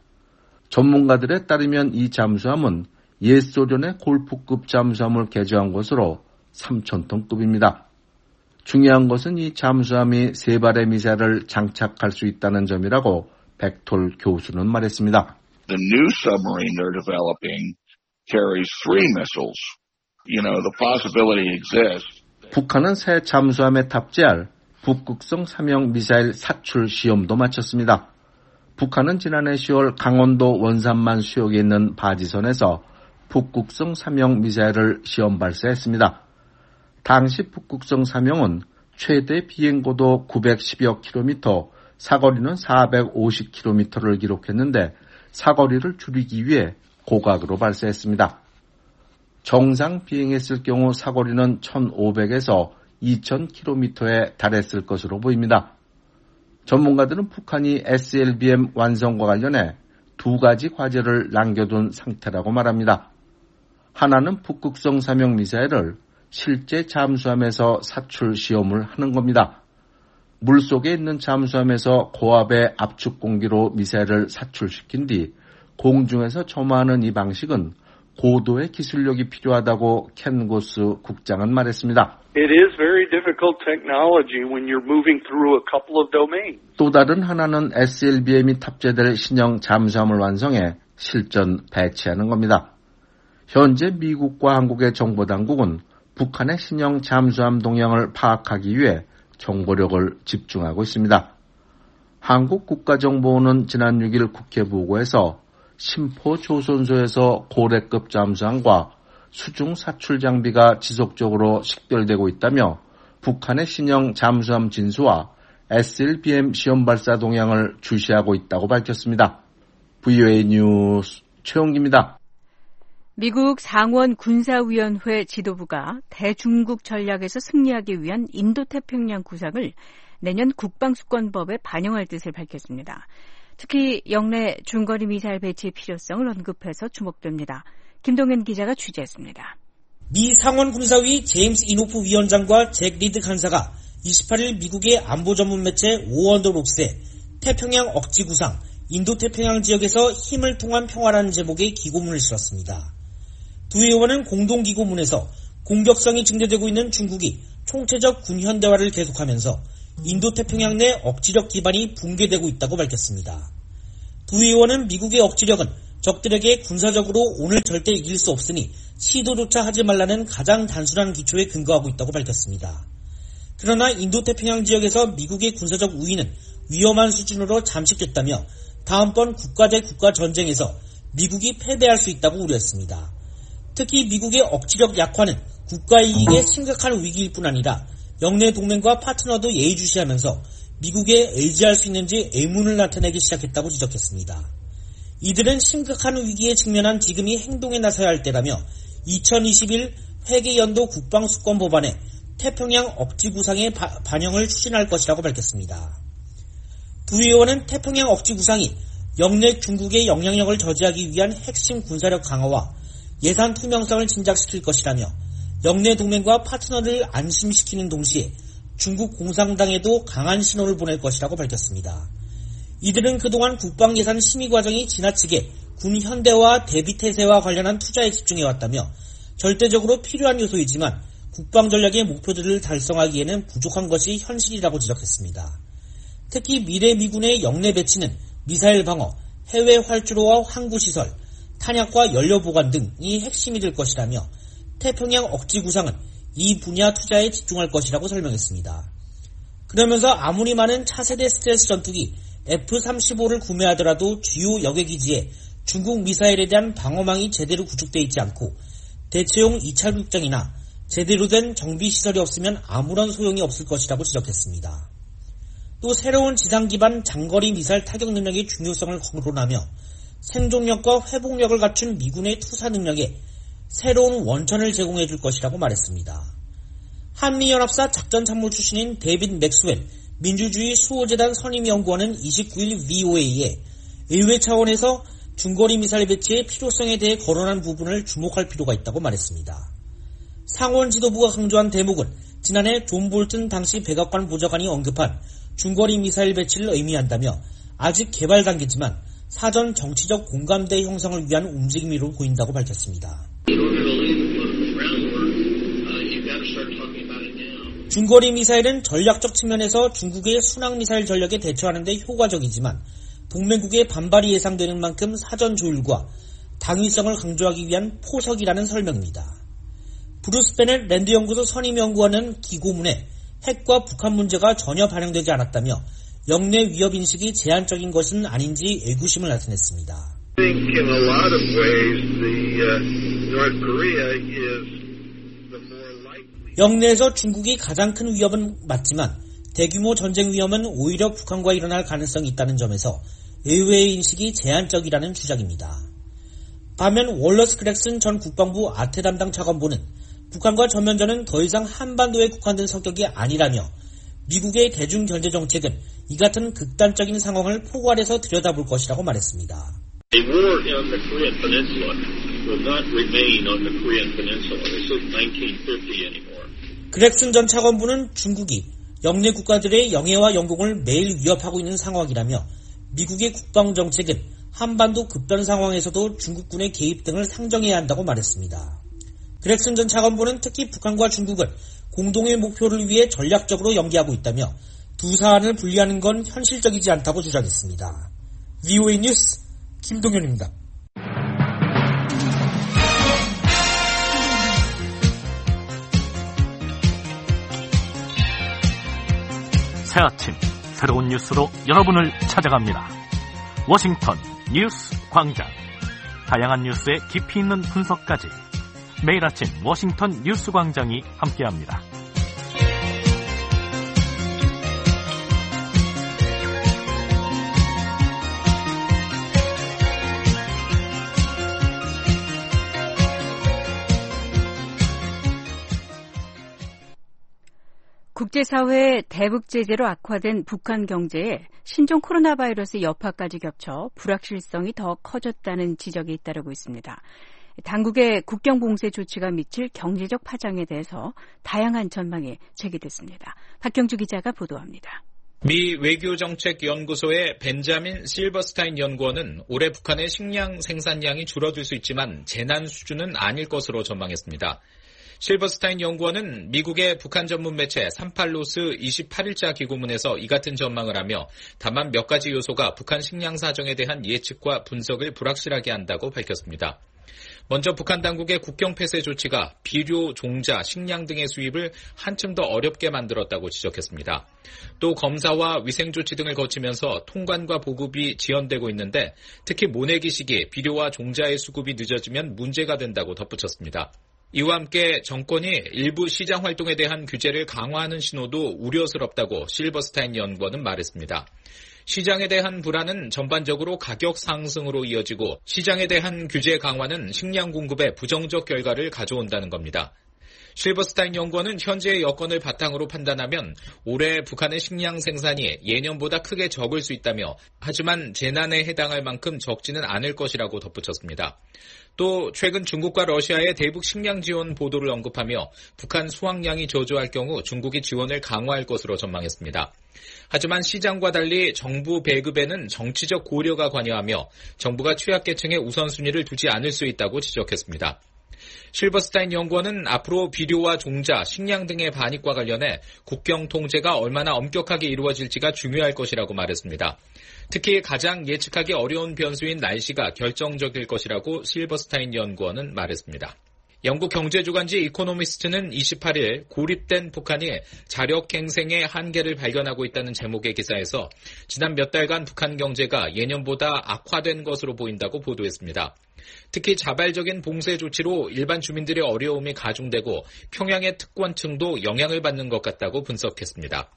전문가들에 따르면 이 잠수함은 옛 소련의 골프급 잠수함을 개조한 것으로 삼천 톤급입니다. 중요한 것은 이 잠수함이 세 발의 미사일을 장착할 수 있다는 점이라고 벡톨 교수는 말했습니다. The new submarine they're developing carries three missiles. You know, the possibility exists. 북한은 새 잠수함에 탑재할 북극성 삼형 미사일 사출 시험도 마쳤습니다. 북한은 지난해 시월 강원도 원산만 수역에 있는 바지선에서 북극성 삼형 미사일을 시험 발사했습니다. 당시 북극성 삼형은 최대 비행고도 구백십여 킬로미터, 사거리는 사백오십 킬로미터를 기록했는데 사거리를 줄이기 위해 고각으로 발사했습니다. 정상 비행했을 경우 사거리는 천오백에서 이천 킬로미터에 달했을 것으로 보입니다. 전문가들은 북한이 에스엘비엠 완성과 관련해 두 가지 과제를 남겨둔 상태라고 말합니다. 하나는 북극성 삼형 미사일을 실제 잠수함에서 사출 시험을 하는 겁니다. 물속에 있는 잠수함에서 고압의 압축 공기로 미사일을 사출시킨 뒤 공중에서 점화하는 이 방식은 고도의 기술력이 필요하다고 켄 고스 국장은 말했습니다. It is very difficult technology when you're moving through a couple of domains. 또 다른 하나는 에스엘비엠이 탑재될 신형 잠수함을 완성해 실전 배치하는 겁니다. 현재 미국과 한국의 정보당국은 북한의 신형 잠수함 동향을 파악하기 위해 정보력을 집중하고 있습니다. 한국 국가정보원은 지난 육 일 국회 보고에서 심포조선소에서 고래급 잠수함과 수중 사출 장비가 지속적으로 식별되고 있다며 북한의 신형 잠수함 진수와 에스엘비엠 시험 발사 동향을 주시하고 있다고 밝혔습니다. 브이오에이 뉴스 최용기입니다. 미국 상원 군사위원회 지도부가 대중국 전략에서 승리하기 위한 인도태평양 구상을 내년 국방수권법에 반영할 뜻을 밝혔습니다. 특히 영내 중거리 미사일 배치의 필요성을 언급해서 주목됩니다. 김동현 기자가 취재했습니다. 미 상원 군사위 제임스 이노프 위원장과 잭 리드 간사가 이십팔 일 미국의 안보 전문 매체 오언더록스에 태평양 억지 구상, 인도태평양 지역에서 힘을 통한 평화라는 제목의 기고문을 실었습니다. 두 의원은 공동기고문에서 공격성이 증대되고 있는 중국이 총체적 군현대화를 계속하면서 인도태평양 내 억지력 기반이 붕괴되고 있다고 밝혔습니다. 두 의원은 미국의 억지력은 적들에게 군사적으로 오늘 절대 이길 수 없으니 시도조차 하지 말라는 가장 단순한 기초에 근거하고 있다고 밝혔습니다. 그러나 인도태평양 지역에서 미국의 군사적 우위는 위험한 수준으로 잠식됐다며 다음번 국가 대 국가 전쟁에서 미국이 패배할 수 있다고 우려했습니다. 특히 미국의 억지력 약화는 국가 이익에 심각한 위기일 뿐 아니라 영내 동맹과 파트너도 예의주시하면서 미국에 의지할 수 있는지 의문을 나타내기 시작했다고 지적했습니다. 이들은 심각한 위기에 직면한 지금이 행동에 나서야 할 때라며 이천이십일 회계연도 국방수권 법안에 태평양 억지 구상의 바, 반영을 추진할 것이라고 밝혔습니다. 두 의원은 태평양 억지 구상이 영내 중국의 영향력을 저지하기 위한 핵심 군사력 강화와 예산 투명성을 진작시킬 것이라며 영내 동맹과 파트너를 안심시키는 동시에 중국 공산당에도 강한 신호를 보낼 것이라고 밝혔습니다. 이들은 그동안 국방예산 심의 과정이 지나치게 군 현대화 대비태세와 관련한 투자에 집중해왔다며 절대적으로 필요한 요소이지만 국방전략의 목표들을 달성하기에는 부족한 것이 현실이라고 지적했습니다. 특히 미래 미군의 영내 배치는 미사일 방어, 해외 활주로와 항구시설, 탄약과 연료 보관 등이 핵심이 될 것이라며 태평양 억지 구상은 이 분야 투자에 집중할 것이라고 설명했습니다. 그러면서 아무리 많은 차세대 스텔스 전투기 에프 삼십오를 구매하더라도 주요 여객기지에 중국 미사일에 대한 방어망이 제대로 구축되어 있지 않고 대체용 이찰국장이나 제대로 된 정비시설이 없으면 아무런 소용이 없을 것이라고 지적했습니다. 또 새로운 지상 기반 장거리 미사일 타격 능력의 중요성을 거론하며 생존력과 회복력을 갖춘 미군의 투사 능력에 새로운 원천을 제공해 줄 것이라고 말했습니다. 한미연합사 작전참모 출신인 데이빗 맥스웰 민주주의 수호재단 선임연구원은 이십구 일 브이오에이에 의회 차원에서 중거리 미사일 배치의 필요성에 대해 거론한 부분을 주목할 필요가 있다고 말했습니다. 상원 지도부가 강조한 대목은 지난해 존 볼튼 당시 백악관 보좌관이 언급한 중거리 미사일 배치를 의미한다며 아직 개발 단계지만 사전 정치적 공감대 형성을 위한 움직임으로 보인다고 밝혔습니다. 중거리 미사일은 전략적 측면에서 중국의 순항미사일 전략에 대처하는 데 효과적이지만 동맹국의 반발이 예상되는 만큼 사전 조율과 당위성을 강조하기 위한 포석이라는 설명입니다. 브루스 베넷 랜드연구소 선임연구원은 기고문에 핵과 북한 문제가 전혀 반영되지 않았다며 영내 위협인식이 제한적인 것은 아닌지 의구심을 나타냈습니다. I think in a lot of ways the uh, North Korea is the more likely 영내에서 중국이 가장 큰 위협은 맞지만 대규모 전쟁 위험은 오히려 북한과 일어날 가능성이 있다는 점에서 의회의 인식이 제한적이라는 주장입니다. 반면 월러스 그렉슨 전 국방부 아태 담당 차관보는 북한과 전면전은 더 이상 한반도에 국한된 성격이 아니라며 미국의 대중경제 정책은 이 같은 극단적인 상황을 포괄해서 들여다볼 것이라고 말했습니다. A war on the Korean Peninsula will not remain on the Korean Peninsula. This is nineteen fifty anymore. 그렉슨 전 차관보는 중국이 영내 국가들의 영해와 영공을 매일 위협하고 있는 상황이라며 미국의 국방정책은 한반도 급변 상황에서도 중국군의 개입 등을 상정해야 한다고 말했습니다. 그렉슨 전 차관보는 특히 북한과 중국은 공동의 목표를 위해 전략적으로 연계하고 있다며 두 사안을 분리하는 건 현실적이지 않다고 주장했습니다. 브이오에이 뉴스 김동현입니다. 새 아침 새로운 뉴스로 여러분을 찾아갑니다. 워싱턴 뉴스 광장. 다양한 뉴스의 깊이 있는 분석까지 매일 아침 워싱턴 뉴스 광장이 함께합니다. 국제사회의 대북 제재로 악화된 북한 경제에 신종 코로나 바이러스 여파까지 겹쳐 불확실성이 더 커졌다는 지적이 잇따르고 있습니다. 당국의 국경 봉쇄 조치가 미칠 경제적 파장에 대해서 다양한 전망이 제기됐습니다. 박경주 기자가 보도합니다. 미 외교정책연구소의 벤자민 실버스타인 연구원은 올해 북한의 식량 생산량이 줄어들 수 있지만 재난 수준은 아닐 것으로 전망했습니다. 실버스타인 연구원은 미국의 북한 전문 매체 삼팔로스 이십팔 일자 기고문에서 이 같은 전망을 하며 다만 몇 가지 요소가 북한 식량 사정에 대한 예측과 분석을 불확실하게 한다고 밝혔습니다. 먼저 북한 당국의 국경 폐쇄 조치가 비료, 종자, 식량 등의 수입을 한층 더 어렵게 만들었다고 지적했습니다. 또 검사와 위생 조치 등을 거치면서 통관과 보급이 지연되고 있는데 특히 모내기 시기 비료와 종자의 수급이 늦어지면 문제가 된다고 덧붙였습니다. 이와 함께 정권이 일부 시장 활동에 대한 규제를 강화하는 신호도 우려스럽다고 실버스타인 연구원은 말했습니다. 시장에 대한 불안은 전반적으로 가격 상승으로 이어지고 시장에 대한 규제 강화는 식량 공급에 부정적 결과를 가져온다는 겁니다. 실버스타인 연구원은 현재의 여건을 바탕으로 판단하면 올해 북한의 식량 생산이 예년보다 크게 적을 수 있다며 하지만 재난에 해당할 만큼 적지는 않을 것이라고 덧붙였습니다. 또 최근 중국과 러시아의 대북 식량 지원 보도를 언급하며 북한 수확량이 저조할 경우 중국이 지원을 강화할 것으로 전망했습니다. 하지만 시장과 달리 정부 배급에는 정치적 고려가 관여하며 정부가 취약계층의 우선순위를 두지 않을 수 있다고 지적했습니다. 실버스타인 연구원은 앞으로 비료와 종자, 식량 등의 반입과 관련해 국경 통제가 얼마나 엄격하게 이루어질지가 중요할 것이라고 말했습니다. 특히 가장 예측하기 어려운 변수인 날씨가 결정적일 것이라고 실버스타인 연구원은 말했습니다. 영국 경제주간지 이코노미스트는 이십팔 일 고립된 북한이 자력갱생의 한계를 발견하고 있다는 제목의 기사에서 지난 몇 달간 북한 경제가 예년보다 악화된 것으로 보인다고 보도했습니다. 특히 자발적인 봉쇄 조치로 일반 주민들의 어려움이 가중되고 평양의 특권층도 영향을 받는 것 같다고 분석했습니다.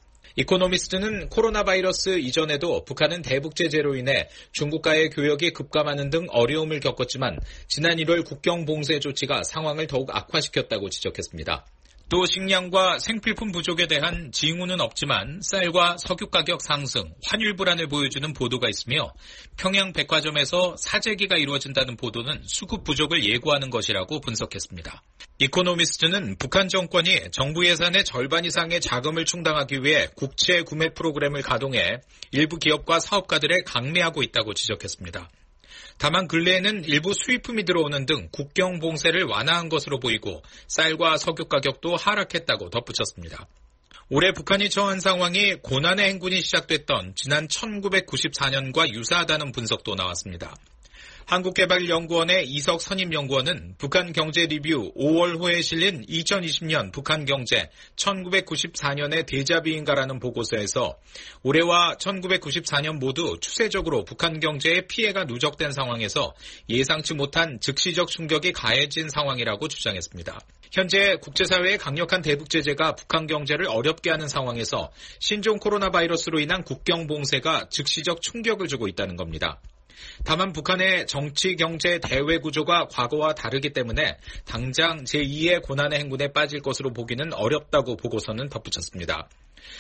이코노미스트는 코로나 바이러스 이전에도 북한은 대북 제재로 인해 중국과의 교역이 급감하는 등 어려움을 겪었지만 지난 일월 국경 봉쇄 조치가 상황을 더욱 악화시켰다고 지적했습니다. 또 식량과 생필품 부족에 대한 징후는 없지만 쌀과 석유 가격 상승, 환율 불안을 보여주는 보도가 있으며 평양 백화점에서 사재기가 이루어진다는 보도는 수급 부족을 예고하는 것이라고 분석했습니다. 이코노미스트는 북한 정권이 정부 예산의 절반 이상의 자금을 충당하기 위해 국채 구매 프로그램을 가동해 일부 기업과 사업가들을 강매하고 있다고 지적했습니다. 다만 근래에는 일부 수입품이 들어오는 등 국경 봉쇄를 완화한 것으로 보이고 쌀과 석유 가격도 하락했다고 덧붙였습니다. 올해 북한이 처한 상황이 고난의 행군이 시작됐던 지난 천구백구십사 년과 유사하다는 분석도 나왔습니다. 한국개발연구원의 이석 선임연구원은 북한경제리뷰 오월호에 실린 이천이십 년 북한경제 천구백구십사 년의 대자비인가라는 보고서에서 올해와 천구백구십사 년 모두 추세적으로 북한경제에 피해가 누적된 상황에서 예상치 못한 즉시적 충격이 가해진 상황이라고 주장했습니다. 현재 국제사회의 강력한 대북 제재가 북한 경제를 어렵게 하는 상황에서 신종 코로나 바이러스로 인한 국경 봉쇄가 즉시적 충격을 주고 있다는 겁니다. 다만 북한의 정치, 경제, 대외 구조가 과거와 다르기 때문에 당장 제이의 고난의 행군에 빠질 것으로 보기는 어렵다고 보고서는 덧붙였습니다.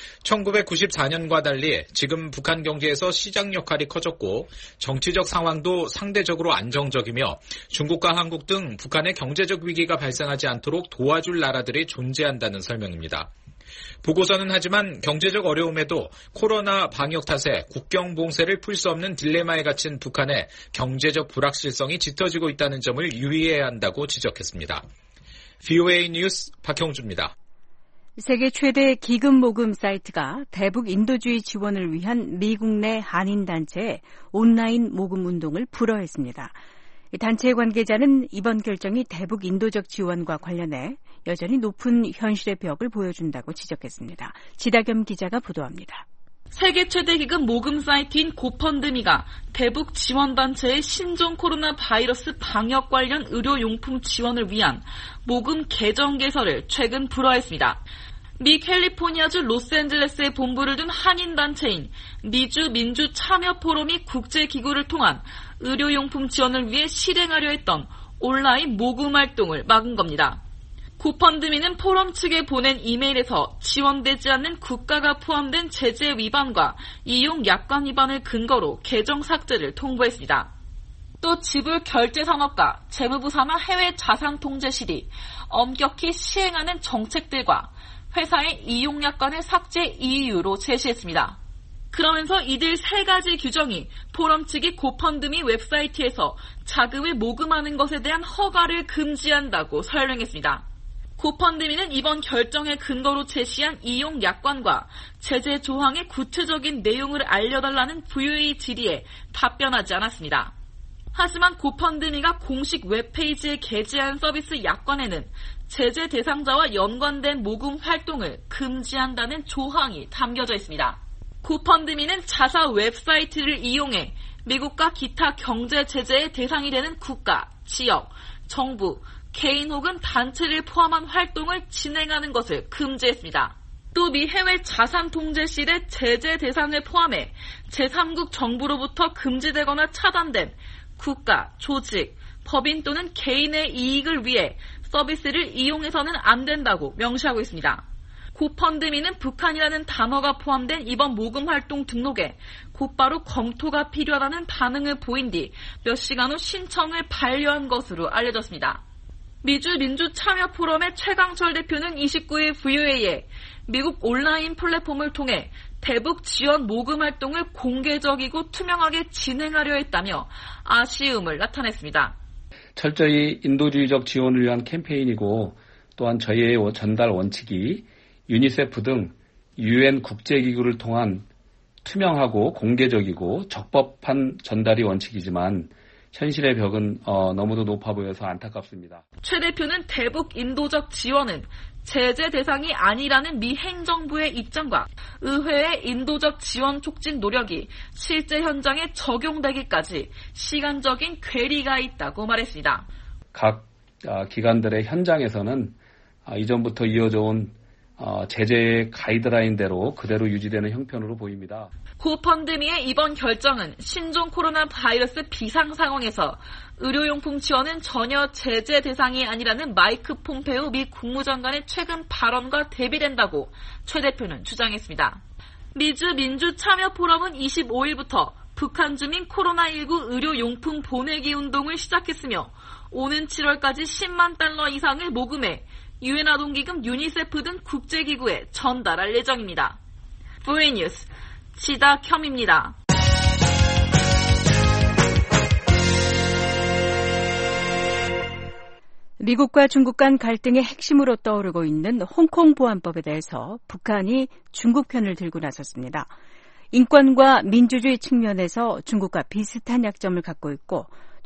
천구백구십사 년과 달리 지금 북한 경제에서 시장 역할이 커졌고 정치적 상황도 상대적으로 안정적이며 중국과 한국 등 북한의 경제적 위기가 발생하지 않도록 도와줄 나라들이 존재한다는 설명입니다. 보고서는 하지만 경제적 어려움에도 코로나 방역 탓에 국경 봉쇄를 풀 수 없는 딜레마에 갇힌 북한의 경제적 불확실성이 짙어지고 있다는 점을 유의해야 한다고 지적했습니다. 브이오에이 뉴스 박형주입니다. 세계 최대 기금 모금 사이트가 대북 인도주의 지원을 위한 미국 내 한인단체의 온라인 모금 운동을 불허했습니다. 단체 관계자는 이번 결정이 대북 인도적 지원과 관련해 여전히 높은 현실의 벽을 보여준다고 지적했습니다. 지다겸 기자가 보도합니다. 세계 최대 기금 모금 사이트인 고펀드미가 대북 지원단체의 신종 코로나 바이러스 방역 관련 의료용품 지원을 위한 모금 계정 개설을 최근 불허했습니다. 미 캘리포니아주 로스앤젤레스에 본부를 둔 한인단체인 미주 민주참여포럼이 국제기구를 통한 의료용품 지원을 위해 실행하려 했던 온라인 모금 활동을 막은 겁니다. 고펀드미는 포럼 측에 보낸 이메일에서 지원되지 않는 국가가 포함된 제재 위반과 이용 약관 위반을 근거로 계정 삭제를 통보했습니다. 또 지불 결제 산업과 재무부 산하 해외 자산 통제실이 엄격히 시행하는 정책들과 회사의 이용 약관을 삭제 이유로 제시했습니다. 그러면서 이들 세 가지 규정이 포럼 측이 고펀드미 웹사이트에서 자금을 모금하는 것에 대한 허가를 금지한다고 설명했습니다. 고펀드미는 이번 결정의 근거로 제시한 이용 약관과 제재 조항의 구체적인 내용을 알려달라는 브이오에이 질의에 답변하지 않았습니다. 하지만 고펀드미가 공식 웹페이지에 게재한 서비스 약관에는 제재 대상자와 연관된 모금 활동을 금지한다는 조항이 담겨져 있습니다. 고펀드미는 자사 웹사이트를 이용해 미국과 기타 경제 제재의 대상이 되는 국가, 지역, 정부, 개인 혹은 단체를 포함한 활동을 진행하는 것을 금지했습니다. 또 미 해외 자산 통제실의 제재 대상을 포함해 제삼국 정부로부터 금지되거나 차단된 국가, 조직, 법인 또는 개인의 이익을 위해 서비스를 이용해서는 안 된다고 명시하고 있습니다. 고펀드미는 북한이라는 단어가 포함된 이번 모금 활동 등록에 곧바로 검토가 필요하다는 반응을 보인 뒤 몇 시간 후 신청을 반려한 것으로 알려졌습니다. 미주 민주참여포럼의 최강철 대표는 이십구 일 브이오에이에 미국 온라인 플랫폼을 통해 대북 지원 모금 활동을 공개적이고 투명하게 진행하려 했다며 아쉬움을 나타냈습니다. 철저히 인도주의적 지원을 위한 캠페인이고 또한 저희의 전달 원칙이 유니세프 등 유엔 국제기구를 통한 투명하고 공개적이고 적법한 전달이 원칙이지만 현실의 벽은 어, 너무도 높아 보여서 안타깝습니다. 최 대표는 대북 인도적 지원은 제재 대상이 아니라는 미 행정부의 입장과 의회의 인도적 지원 촉진 노력이 실제 현장에 적용되기까지 시간적인 괴리가 있다고 말했습니다. 각 기관들의 현장에서는 이전부터 이어져 온 제재의 가이드라인대로 그대로 유지되는 형편으로 보입니다. 고펀드미의 이번 결정은 신종 코로나 바이러스 비상 상황에서 의료용품 지원은 전혀 제재 대상이 아니라는 마이크 폼페오 미 국무장관의 최근 발언과 대비된다고 최 대표는 주장했습니다. 미주 민주참여포럼은 이십오 일부터 북한 주민 코로나십구 의료용품 보내기 운동을 시작했으며 오는 칠월까지 십만 달러 이상을 모금해 유엔 아동기금 유니세프 등 국제기구에 전달할 예정입니다. 브이오에이 뉴스 지다겸입니다. 미국과 중국 간 갈등의 핵심으로 떠오르고 있는 홍콩 보안법에 대해서 북한이 중국 편을 들고 나섰습니다. 인권과 민주주의 측면에서 중국과 비슷한 약점을 갖고 있고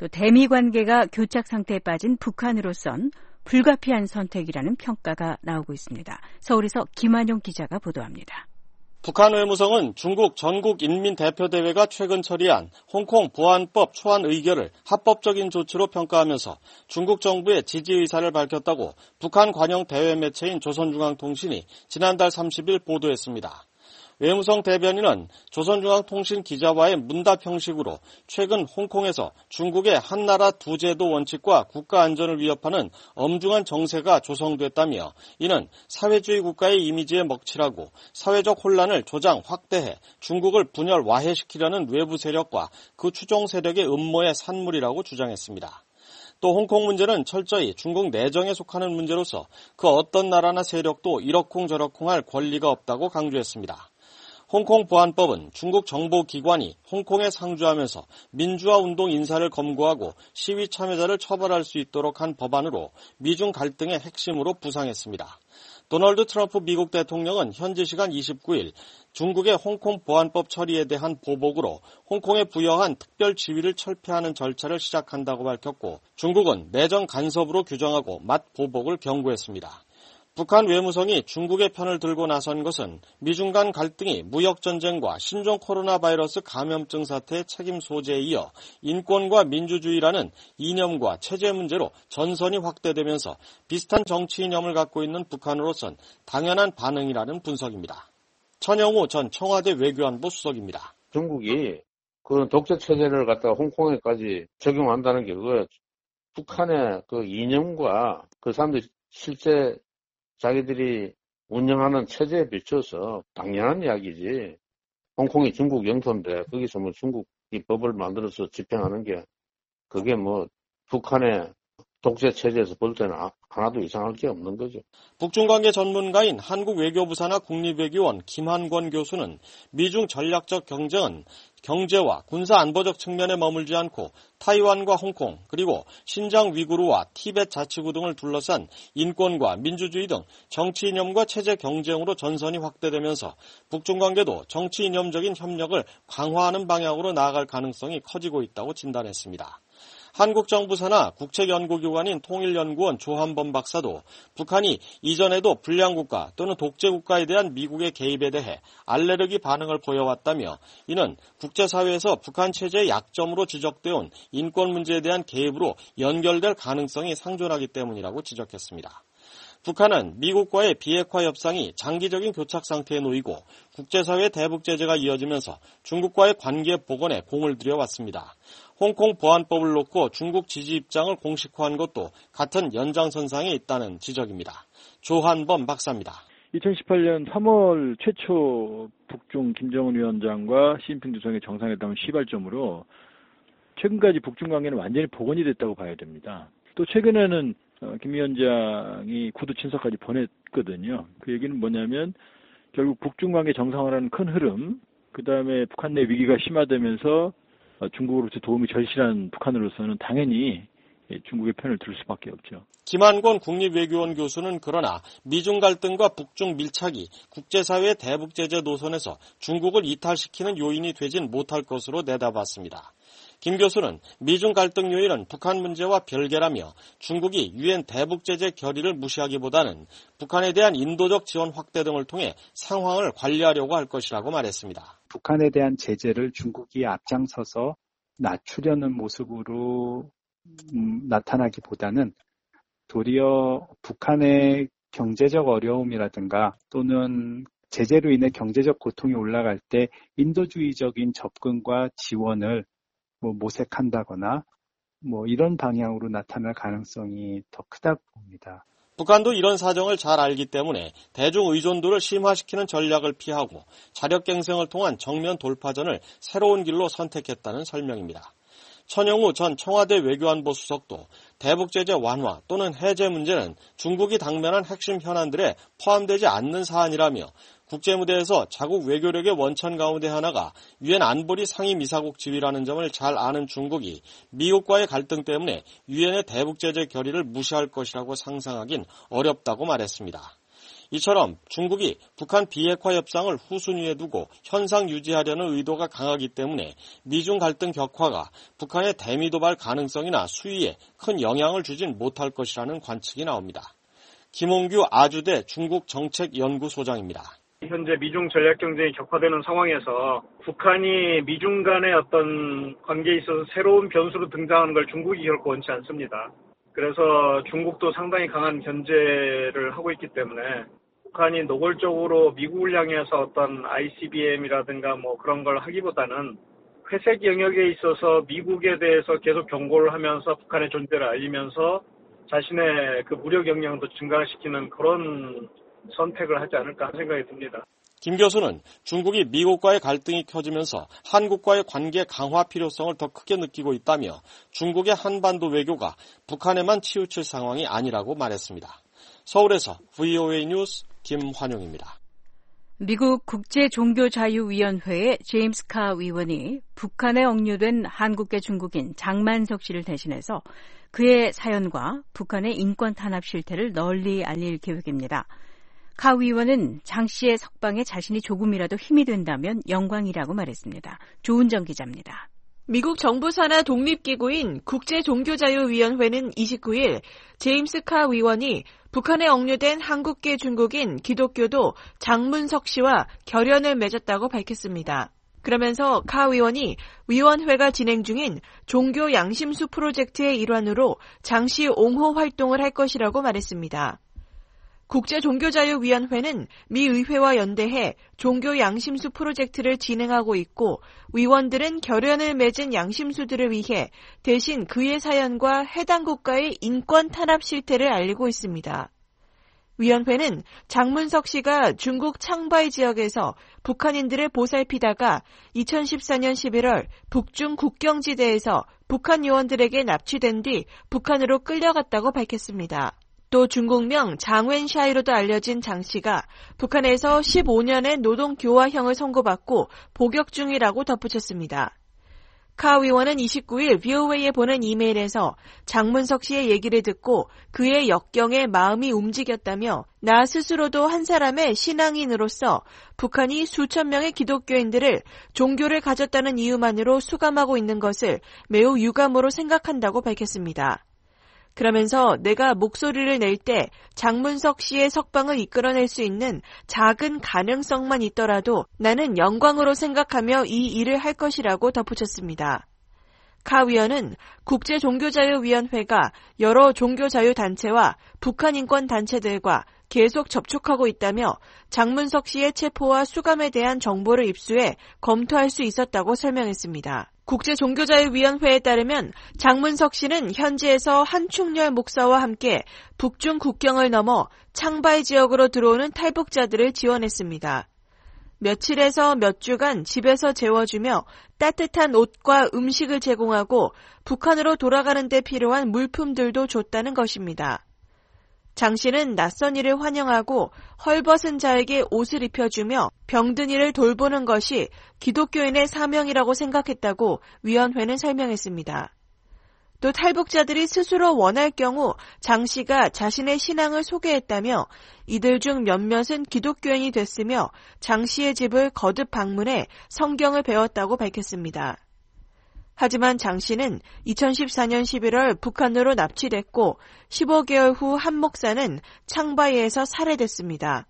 또 대미 관계가 교착 상태에 빠진 북한으로선 불가피한 선택이라는 평가가 나오고 있습니다. 서울에서 김한용 기자가 보도합니다. 북한 외무성은 중국 전국인민대표대회가 최근 처리한 홍콩 보안법 초안 의결을 합법적인 조치로 평가하면서 중국 정부의 지지 의사를 밝혔다고 북한 관영 대외 매체인 조선중앙통신이 지난달 삼십일 보도했습니다. 외무성 대변인은 조선중앙통신 기자와의 문답 형식으로 최근 홍콩에서 중국의 한나라 두 제도 원칙과 국가 안전을 위협하는 엄중한 정세가 조성됐다며 이는 사회주의 국가의 이미지에 먹칠하고 사회적 혼란을 조장 확대해 중국을 분열 와해시키려는 외부 세력과 그 추종 세력의 음모의 산물이라고 주장했습니다. 또 홍콩 문제는 철저히 중국 내정에 속하는 문제로서 그 어떤 나라나 세력도 이러쿵저러쿵할 권리가 없다고 강조했습니다. 홍콩 보안법은 중국 정보기관이 홍콩에 상주하면서 민주화 운동 인사를 검거하고 시위 참여자를 처벌할 수 있도록 한 법안으로 미중 갈등의 핵심으로 부상했습니다. 도널드 트럼프 미국 대통령은 현지 시간 이십구일 중국의 홍콩 보안법 처리에 대한 보복으로 홍콩에 부여한 특별 지위를 철폐하는 절차를 시작한다고 밝혔고 중국은 내정 간섭으로 규정하고 맞 보복을 경고했습니다. 북한 외무성이 중국의 편을 들고 나선 것은 미중 간 갈등이 무역전쟁과 신종 코로나 바이러스 감염증 사태의 책임 소재에 이어 인권과 민주주의라는 이념과 체제 문제로 전선이 확대되면서 비슷한 정치 이념을 갖고 있는 북한으로선 당연한 반응이라는 분석입니다. 천영우 전 청와대 외교안보 수석입니다. 중국이 그 독재 체제를 갖다가 홍콩에까지 적용한다는 게 그 북한의 그 이념과 그 사람들이 실제 자기들이 운영하는 체제에 비춰서 당연한 이야기지. 홍콩이 중국 영토인데 거기서 뭐 중국이 법을 만들어서 집행하는 게 그게 뭐 북한의 독재 체제에서 볼 때는 하나도 이상할 게 없는 거죠. 북중관계 전문가인 한국외교부 산하 국립외교원 김한권 교수는 미중 전략적 경쟁은 경제와 군사안보적 측면에 머물지 않고 타이완과 홍콩 그리고 신장 위구르와 티벳 자치구 등을 둘러싼 인권과 민주주의 등 정치 이념과 체제 경쟁으로 전선이 확대되면서 북중관계도 정치 이념적인 협력을 강화하는 방향으로 나아갈 가능성이 커지고 있다고 진단했습니다. 한국 정부 산하 국책연구기관인 통일연구원 조한범 박사도 북한이 이전에도 불량국가 또는 독재국가에 대한 미국의 개입에 대해 알레르기 반응을 보여왔다며 이는 국제사회에서 북한 체제의 약점으로 지적되어 온 인권 문제에 대한 개입으로 연결될 가능성이 상존하기 때문이라고 지적했습니다. 북한은 미국과의 비핵화 협상이 장기적인 교착 상태에 놓이고 국제사회 대북 제재가 이어지면서 중국과의 관계 복원에 공을 들여왔습니다. 홍콩 보안법을 놓고 중국 지지 입장을 공식화한 것도 같은 연장선상에 있다는 지적입니다. 조한범 박사입니다. 이천십팔년 삼월 최초 북중 김정은 위원장과 시진핑 주석의 정상회담을 시발점으로 최근까지 북중 관계는 완전히 복원이 됐다고 봐야 됩니다. 또 최근에는 김 위원장이 구두 친서까지 보냈거든요. 그 얘기는 뭐냐면 결국 북중 관계 정상화라는 큰 흐름, 그 다음에 북한 내 위기가 심화되면서 중국으로부터 도움이 절실한 북한으로서는 당연히 중국의 편을 들 수밖에 없죠. 김한권 국립외교원 교수는 그러나 미중 갈등과 북중 밀착이 국제사회의 대북 제재 노선에서 중국을 이탈시키는 요인이 되진 못할 것으로 내다봤습니다. 김 교수는 미중 갈등 요인은 북한 문제와 별개라며 중국이 유엔 대북 제재 결의를 무시하기보다는 북한에 대한 인도적 지원 확대 등을 통해 상황을 관리하려고 할 것이라고 말했습니다. 북한에 대한 제재를 중국이 앞장서서 낮추려는 모습으로 음, 나타나기보다는 도리어 북한의 경제적 어려움이라든가 또는 제재로 인해 경제적 고통이 올라갈 때 인도주의적인 접근과 지원을 뭐 모색한다거나 뭐 이런 방향으로 나타날 가능성이 더 크다고 봅니다. 북한도 이런 사정을 잘 알기 때문에 대중 의존도를 심화시키는 전략을 피하고 자력갱생을 통한 정면 돌파전을 새로운 길로 선택했다는 설명입니다. 천영우 전 청와대 외교안보 수석도 대북 제재 완화 또는 해제 문제는 중국이 당면한 핵심 현안들에 포함되지 않는 사안이라며 국제무대에서 자국 외교력의 원천 가운데 하나가 유엔 안보리 상임이사국 지위라는 점을 잘 아는 중국이 미국과의 갈등 때문에 유엔의 대북 제재 결의를 무시할 것이라고 상상하긴 어렵다고 말했습니다. 이처럼 중국이 북한 비핵화 협상을 후순위에 두고 현상 유지하려는 의도가 강하기 때문에 미중 갈등 격화가 북한의 대미 도발 가능성이나 수위에 큰 영향을 주진 못할 것이라는 관측이 나옵니다. 김홍규 아주대 중국정책연구소장입니다. 현재 미중 전략 경쟁이 격화되는 상황에서 북한이 미중 간의 어떤 관계에 있어서 새로운 변수로 등장하는 걸 중국이 결코 원치 않습니다. 그래서 중국도 상당히 강한 견제를 하고 있기 때문에 북한이 노골적으로 미국을 향해서 어떤 아이씨비엠이라든가 뭐 그런 걸 하기보다는 회색 영역에 있어서 미국에 대해서 계속 경고를 하면서 북한의 존재를 알리면서 자신의 그 무력 역량도 증가시키는 그런 선택을 하지 않을까 하는 생각이 듭니다. 김 교수는 중국이 미국과의 갈등이 켜지면서 한국과의 관계 강화 필요성을 더 크게 느끼고 있다며 중국의 한반도 외교가 북한에만 치우칠 상황이 아니라고 말했습니다. 서울에서 브이오에이 뉴스 김환용입니다. 미국 국제종교자유위원회의 제임스 카 의원이 북한에 억류된 한국계 중국인 장만석 씨를 대신해서 그의 사연과 북한의 인권 탄압 실태를 널리 알릴 계획입니다. 카 의원은 장 씨의 석방에 자신이 조금이라도 힘이 된다면 영광이라고 말했습니다. 조은정 기자입니다. 미국 정부 산하 독립기구인 국제종교자유위원회는 이십구일 제임스 카 의원이 북한에 억류된 한국계 중국인 기독교도 장문석 씨와 결연을 맺었다고 밝혔습니다. 그러면서 카 의원이 위원회가 진행 중인 종교 양심수 프로젝트의 일환으로 장 씨 옹호 활동을 할 것이라고 말했습니다. 국제종교자유위원회는 미 의회와 연대해 종교 양심수 프로젝트를 진행하고 있고 위원들은 결연을 맺은 양심수들을 위해 대신 그의 사연과 해당 국가의 인권 탄압 실태를 알리고 있습니다. 위원회는 장문석 씨가 중국 창바이 지역에서 북한인들을 보살피다가 이천십사년 십일월 북중 국경지대에서 북한 요원들에게 납치된 뒤 북한으로 끌려갔다고 밝혔습니다. 또 중국명 장웬샤이로도 알려진 장 씨가 북한에서 십오년의 노동교화형을 선고받고 복역 중이라고 덧붙였습니다. 카 의원은 이십구일 브이오에이에 보낸 이메일에서 장문석 씨의 얘기를 듣고 그의 역경에 마음이 움직였다며 나 스스로도 한 사람의 신앙인으로서 북한이 수천 명의 기독교인들을 종교를 가졌다는 이유만으로 수감하고 있는 것을 매우 유감으로 생각한다고 밝혔습니다. 그러면서 내가 목소리를 낼 때 장문석 씨의 석방을 이끌어낼 수 있는 작은 가능성만 있더라도 나는 영광으로 생각하며 이 일을 할 것이라고 덧붙였습니다. 카 위원은 국제종교자유위원회가 여러 종교자유단체와 북한인권단체들과 계속 접촉하고 있다며 장문석 씨의 체포와 수감에 대한 정보를 입수해 검토할 수 있었다고 설명했습니다. 국제종교자유위원회에 따르면 장문석 씨는 현지에서 한충렬 목사와 함께 북중 국경을 넘어 창바이 지역으로 들어오는 탈북자들을 지원했습니다. 며칠에서 몇 주간 집에서 재워주며 따뜻한 옷과 음식을 제공하고 북한으로 돌아가는 데 필요한 물품들도 줬다는 것입니다. 장 씨는 낯선 이를 환영하고 헐벗은 자에게 옷을 입혀주며 병든 이를 돌보는 것이 기독교인의 사명이라고 생각했다고 위원회는 설명했습니다. 또 탈북자들이 스스로 원할 경우 장 씨가 자신의 신앙을 소개했다며 이들 중 몇몇은 기독교인이 됐으며 장 씨의 집을 거듭 방문해 성경을 배웠다고 밝혔습니다. 하지만 장 씨는 이천십사년 십일월 북한으로 납치됐고 십오개월 후 한 목사는 창바이에서 살해됐습니다.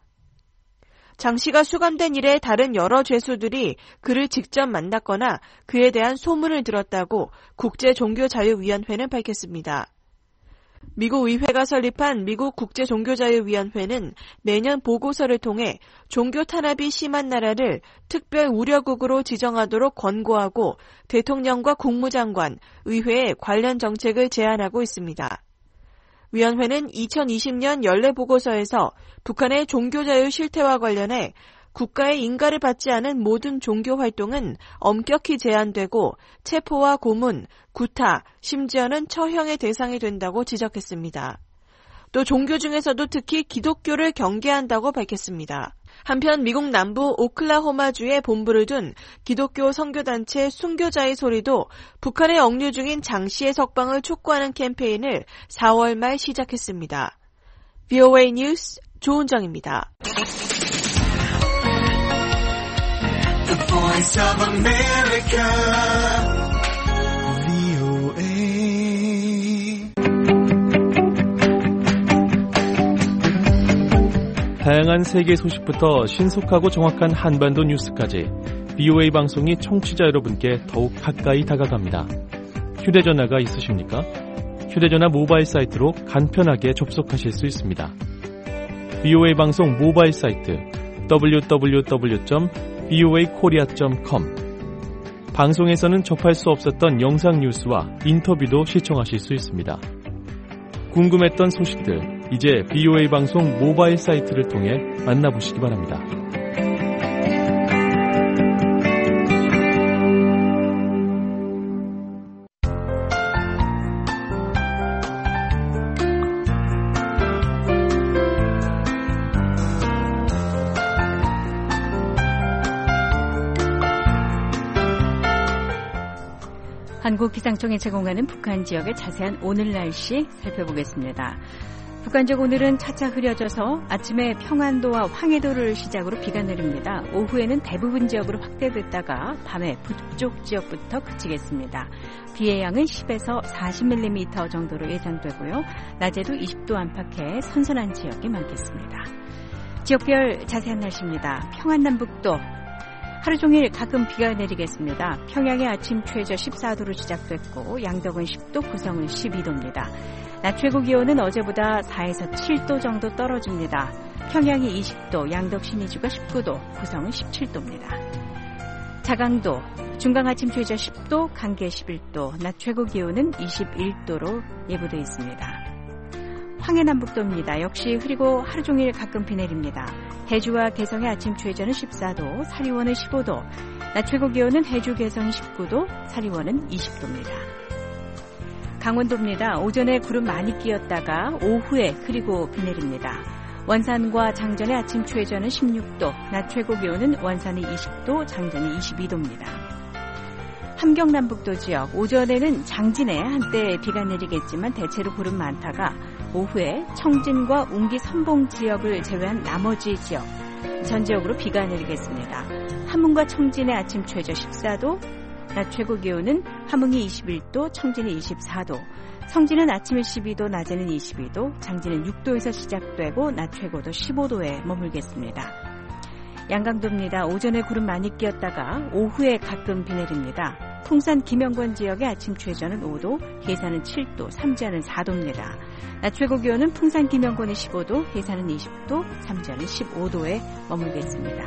장 씨가 수감된 이래 다른 여러 죄수들이 그를 직접 만났거나 그에 대한 소문을 들었다고 국제종교자유위원회는 밝혔습니다. 미국 의회가 설립한 미국 국제종교자유위원회는 매년 보고서를 통해 종교 탄압이 심한 나라를 특별 우려국으로 지정하도록 권고하고 대통령과 국무장관, 의회에 관련 정책을 제안하고 있습니다. 위원회는 이천이십년 연례 보고서에서 북한의 종교자유 실태와 관련해 국가의 인가를 받지 않은 모든 종교 활동은 엄격히 제한되고 체포와 고문, 구타, 심지어는 처형의 대상이 된다고 지적했습니다. 또 종교 중에서도 특히 기독교를 경계한다고 밝혔습니다. 한편 미국 남부 오클라호마주에 본부를 둔 기독교 선교단체 순교자의 소리도 북한에 억류 중인 장 씨의 석방을 촉구하는 캠페인을 사월 말 시작했습니다. 브이오에이 뉴스 조은정입니다. The Voice of America, 브이오에이. 다양한 세계 소식부터 신속하고 정확한 한반도 뉴스까지 브이오에이 방송이 청취자 여러분께 더욱 가까이 다가갑니다. 휴대전화가 있으십니까? 휴대전화 모바일 사이트로 간편하게 접속하실 수 있습니다. 브이오에이 방송 모바일 사이트 더블유 더블유 더블유 점 브이오에이 코리아 점 컴. 방송에서는 접할 수 없었던 영상 뉴스와 인터뷰도 시청하실 수 있습니다. 궁금했던 소식들, 이제 브이오에이 방송 모바일 사이트를 통해 만나보시기 바랍니다. 한국기상청이 제공하는 북한 지역의 자세한 오늘 날씨 살펴보겠습니다. 북한 지역 오늘은 차차 흐려져서 아침에 평안도와 황해도를 시작으로 비가 내립니다. 오후에는 대부분 지역으로 확대됐다가 밤에 북쪽 지역부터 그치겠습니다. 비의 양은 십에서 사십 밀리미터 정도로 예상되고요. 낮에도 이십 도 안팎의 선선한 지역이 많겠습니다. 지역별 자세한 날씨입니다. 평안남북도 하루 종일 가끔 비가 내리겠습니다. 평양의 아침 최저 십사 도로 시작됐고 양덕은 십 도, 구성은 십이 도입니다. 낮 최고 기온은 어제보다 사에서 칠 도 정도 떨어집니다. 평양이 이십 도, 양덕 신의주가 십구 도, 구성은 십칠 도입니다. 자강도 중강 아침 최저 십 도, 강계 십일 도, 낮 최고 기온은 이십일 도로 예보되어 있습니다. 황해남북도입니다. 역시 흐리고 하루 종일 가끔 비 내립니다. 해주와 개성의 아침 최저는 십사 도, 사리원은 십오 도, 낮 최고 기온은 해주 개성이 십구 도, 사리원은 이십 도입니다. 강원도입니다. 오전에 구름 많이 끼었다가 오후에 흐리고 비 내립니다. 원산과 장전의 아침 최저는 십육 도, 낮 최고 기온은 원산이 이십 도, 장전이 이십이 도입니다. 함경남북도 지역, 오전에는 장진에 한때 비가 내리겠지만 대체로 구름 많다가 오후에 청진과 웅기 선봉 지역을 제외한 나머지 지역, 전 지역으로 비가 내리겠습니다. 함흥과 청진의 아침 최저 십사 도, 낮 최고 기온은 함흥이 이십일 도, 청진이 이십사 도, 성진은 아침에 십이 도, 낮에는 이십이 도, 장진은 육 도에서 시작되고 낮 최고도 십오 도에 머물겠습니다. 양강도입니다. 오전에 구름 많이 끼었다가 오후에 가끔 비 내립니다. 풍산 김영권 지역의 아침 최저는 오 도, 해산은 칠 도, 삼지안은 사 도입니다. 낮 최고 기온은 풍산 김영권이 십오 도, 해산은 이십 도, 삼지안은 십오 도에 머물겠습니다.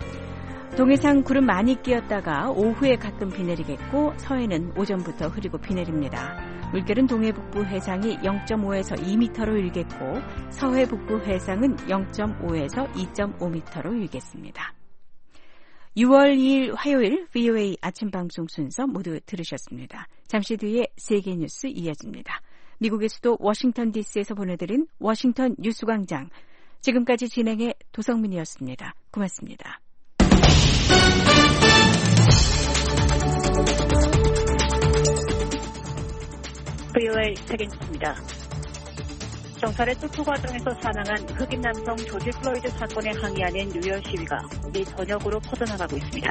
동해상 구름 많이 끼었다가 오후에 가끔 비 내리겠고 서해는 오전부터 흐리고 비 내립니다. 물결은 동해 북부 해상이 영 점 오에서 이 미터로 일겠고 서해 북부 해상은 영 점 오에서 이 점 오 미터로 일겠습니다. 유월 이일 화요일 브이오에이 아침 방송 순서 모두 들으셨습니다. 잠시 뒤에 세계 뉴스 이어집니다. 미국의 수도 워싱턴 디씨에서 보내드린 워싱턴 뉴스광장. 지금까지 진행의 도성민이었습니다. 고맙습니다. 브이오에이 세계 뉴스입니다. 경찰의 투표 과정에서 사망한 흑인 남성 조지 플로이드 사건에 항의하는 뉴욕 시위가 미 전역으로 퍼져나가고 있습니다.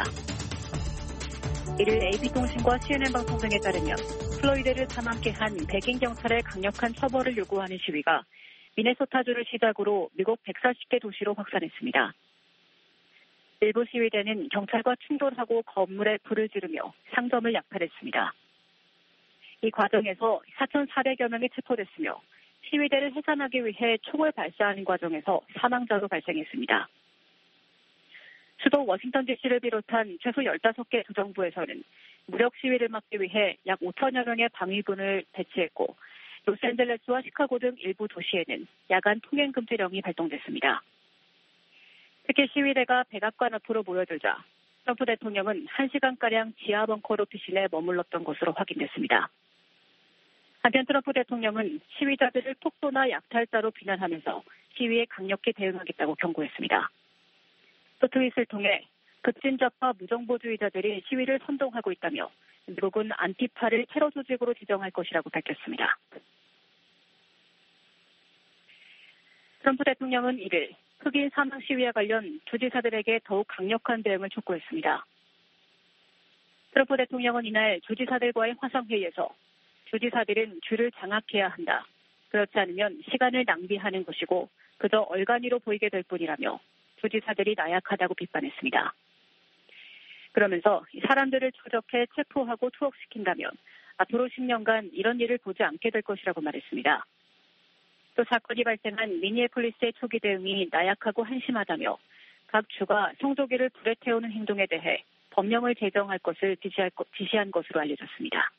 이를 에이피통신과 씨엔엔 방송 등에 따르면 플로이드를 사망케 한 백인 경찰의 강력한 처벌을 요구하는 시위가 미네소타주를 시작으로 미국 백사십 개 도시로 확산했습니다. 일부 시위대는 경찰과 충돌하고 건물에 불을 지르며 상점을 약탈했습니다. 이 과정에서 사천사백여 명이 체포됐으며 시위대를 해산하기 위해 총을 발사하는 과정에서 사망자도 발생했습니다. 수도 워싱턴 디씨를 비롯한 최소 열다섯 개 주정부에서는 무력 시위를 막기 위해 약 오천여 명의 방위군을 배치했고 로스앤젤레스와 시카고 등 일부 도시에는 야간 통행 금지령이 발동됐습니다. 특히 시위대가 백악관 앞으로 모여들자 트럼프 대통령은 한 시간가량 지하 벙커 오피실에 머물렀던 것으로 확인됐습니다. 한편 트럼프 대통령은 시위자들을 폭도나 약탈자로 비난하면서 시위에 강력히 대응하겠다고 경고했습니다. 또 트윗을 통해 급진적과 무정부주의자들이 시위를 선동하고 있다며 미국은 안티파를 테러 조직으로 지정할 것이라고 밝혔습니다. 트럼프 대통령은 이일 흑인 사망 시위와 관련 주지사들에게 더욱 강력한 대응을 촉구했습니다. 트럼프 대통령은 이날 주지사들과의 화상회의에서 주지사들은 줄을 장악해야 한다. 그렇지 않으면 시간을 낭비하는 것이고 그저 얼간이로 보이게 될 뿐이라며 주지사들이 나약하다고 비판했습니다. 그러면서 사람들을 추적해 체포하고 투옥시킨다면 앞으로 십 년간 이런 일을 보지 않게 될 것이라고 말했습니다. 또 사건이 발생한 미니애폴리스의 초기 대응이 나약하고 한심하다며 각 주가 성조기를 불에 태우는 행동에 대해 법령을 제정할 것을 지시할, 지시한 것으로 알려졌습니다.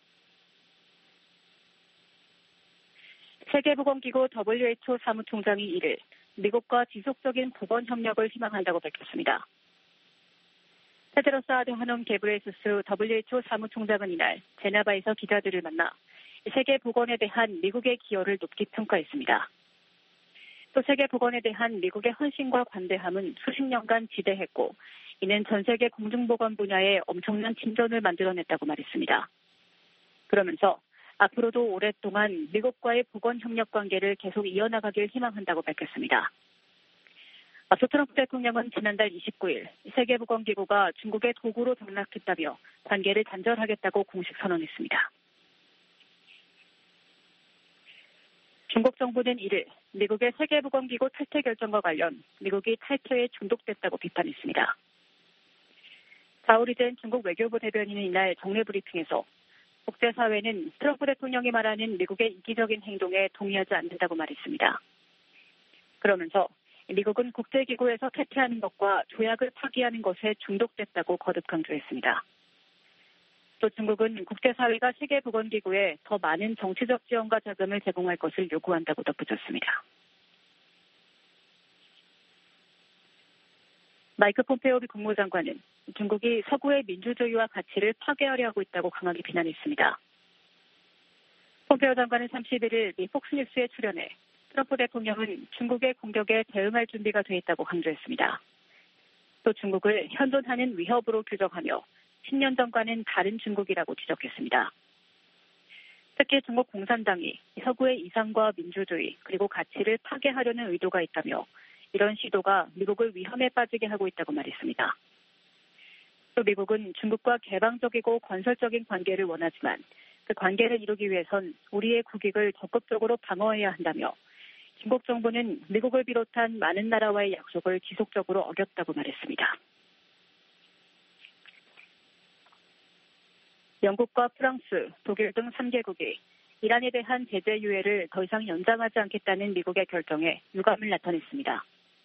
세계보건기구 더블유에이치오 사무총장이 이일 미국과 지속적인 보건 협력을 희망한다고 밝혔습니다. 테드로스 아드하놈 게브레예수스 더블유에이치오 사무총장은 이날 제네바에서 기자들을 만나 세계 보건에 대한 미국의 기여를 높이 평가했습니다. 또 세계 보건에 대한 미국의 헌신과 관대함은 수십 년간 지대했고 이는 전 세계 공중보건 분야에 엄청난 진전을 만들어냈다고 말했습니다. 그러면서 앞으로도 오랫동안 미국과의 보건 협력 관계를 계속 이어나가길 희망한다고 밝혔습니다. 앞서 트럼프 대통령은 지난달 이십구일 세계보건기구가 중국의 도구로 등락했다며 관계를 단절하겠다고 공식 선언했습니다. 중국 정부는 이일 미국의 세계보건기구 탈퇴 결정과 관련 미국이 탈퇴에 중독됐다고 비판했습니다. 자오리젠 중국 외교부 대변인은 이날 정례 브리핑에서 국제사회는 트럼프 대통령이 말하는 미국의 이기적인 행동에 동의하지 않는다고 말했습니다. 그러면서 미국은 국제기구에서 탈퇴하는 것과 조약을 파기하는 것에 중독됐다고 거듭 강조했습니다. 또 중국은 국제사회가 세계보건기구에 더 많은 정치적 지원과 자금을 제공할 것을 요구한다고 덧붙였습니다. 마이크 폼페오 국무장관은 중국이 서구의 민주주의와 가치를 파괴하려 하고 있다고 강하게 비난했습니다. 폼페오 장관은 삼십일일 미 폭스뉴스에 출연해 트럼프 대통령은 중국의 공격에 대응할 준비가 돼 있다고 강조했습니다. 또 중국을 현존하는 위협으로 규정하며 십 년 전과는 다른 중국이라고 지적했습니다. 특히 중국 공산당이 서구의 이상과 민주주의 그리고 가치를 파괴하려는 의도가 있다며 이런 시도가 미국을 위험에 빠지게 하고 있다고 말했습니다. 또 미국은 중국과 개방적이고 건설적인 관계를 원하지만 그 관계를 이루기 위해선 우리의 국익을 적극적으로 방어해야 한다며 중국 정부는 미국을 비롯한 많은 나라와의 약속을 지속적으로 어겼다고 말했습니다. 영국과 프랑스, 독일 등 삼 개국이 이란에 대한 제재 유예를 더 이상 연장하지 않겠다는 미국의 결정에 유감을 나타냈습니다.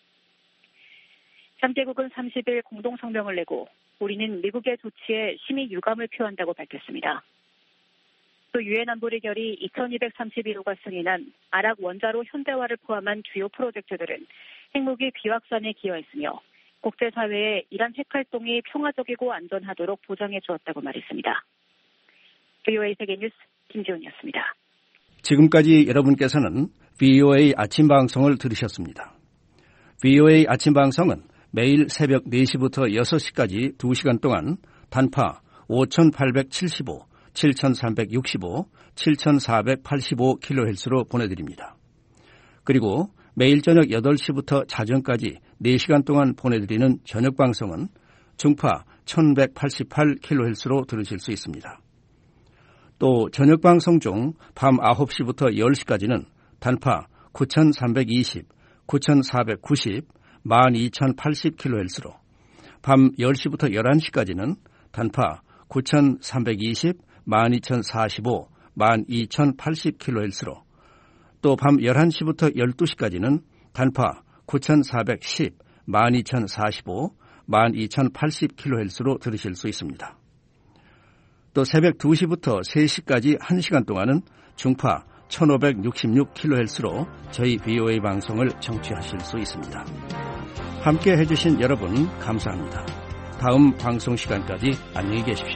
삼 개국은 삼십일 공동 성명을 내고 우리는 미국의 조치에 심히 유감을 표한다고 밝혔습니다. 또 유엔 안보리 결의 이천이백삼십일 호가 승인한 아랍 원자로 현대화를 포함한 주요 프로젝트들은 핵무기 비확산에 기여했으며 국제사회에 이란 핵활동이 평화적이고 안전하도록 보장해 주었다고 말했습니다. 브이오에이 세계뉴스 김지훈이었습니다. 지금까지 여러분께서는 브이오에이 아침 방송을 들으셨습니다. 브이오에이 아침 방송은 매일 새벽 네 시부터 여섯 시까지 두 시간 동안 단파 오천팔백칠십오, 칠천삼백육십오, 칠천사백팔십오 킬로헤르츠로 보내드립니다. 그리고 매일 저녁 여덟 시부터 자정까지 네 시간 동안 보내드리는 저녁 방송은 중파 천백팔십팔 킬로헤르츠로 들으실 수 있습니다. 또 저녁 방송 중 밤 아홉 시부터 열 시까지는 단파 구천삼백이십, 구천사백구십, 만 이천팔십 킬로헤르츠로 밤 열 시부터 열한 시까지는 단파 구천삼백이십, 만 이천사십오, 만 이천팔십 킬로헤르츠로 또 밤 열한 시부터 열두 시까지는 단파 구천사백십, 만 이천사십오, 만 이천팔십 킬로헤르츠로 들으실 수 있습니다. 또 새벽 두 시부터 세 시까지 한 시간 동안은 중파 천오백육십육 킬로헤르츠로 저희 브이오에이 방송을 청취하실 수 있습니다. 함께 해주신 여러분 감사합니다. 다음 방송 시간까지 안녕히 계십시오.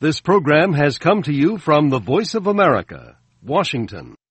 This program has come to you from the Voice of America, Washington.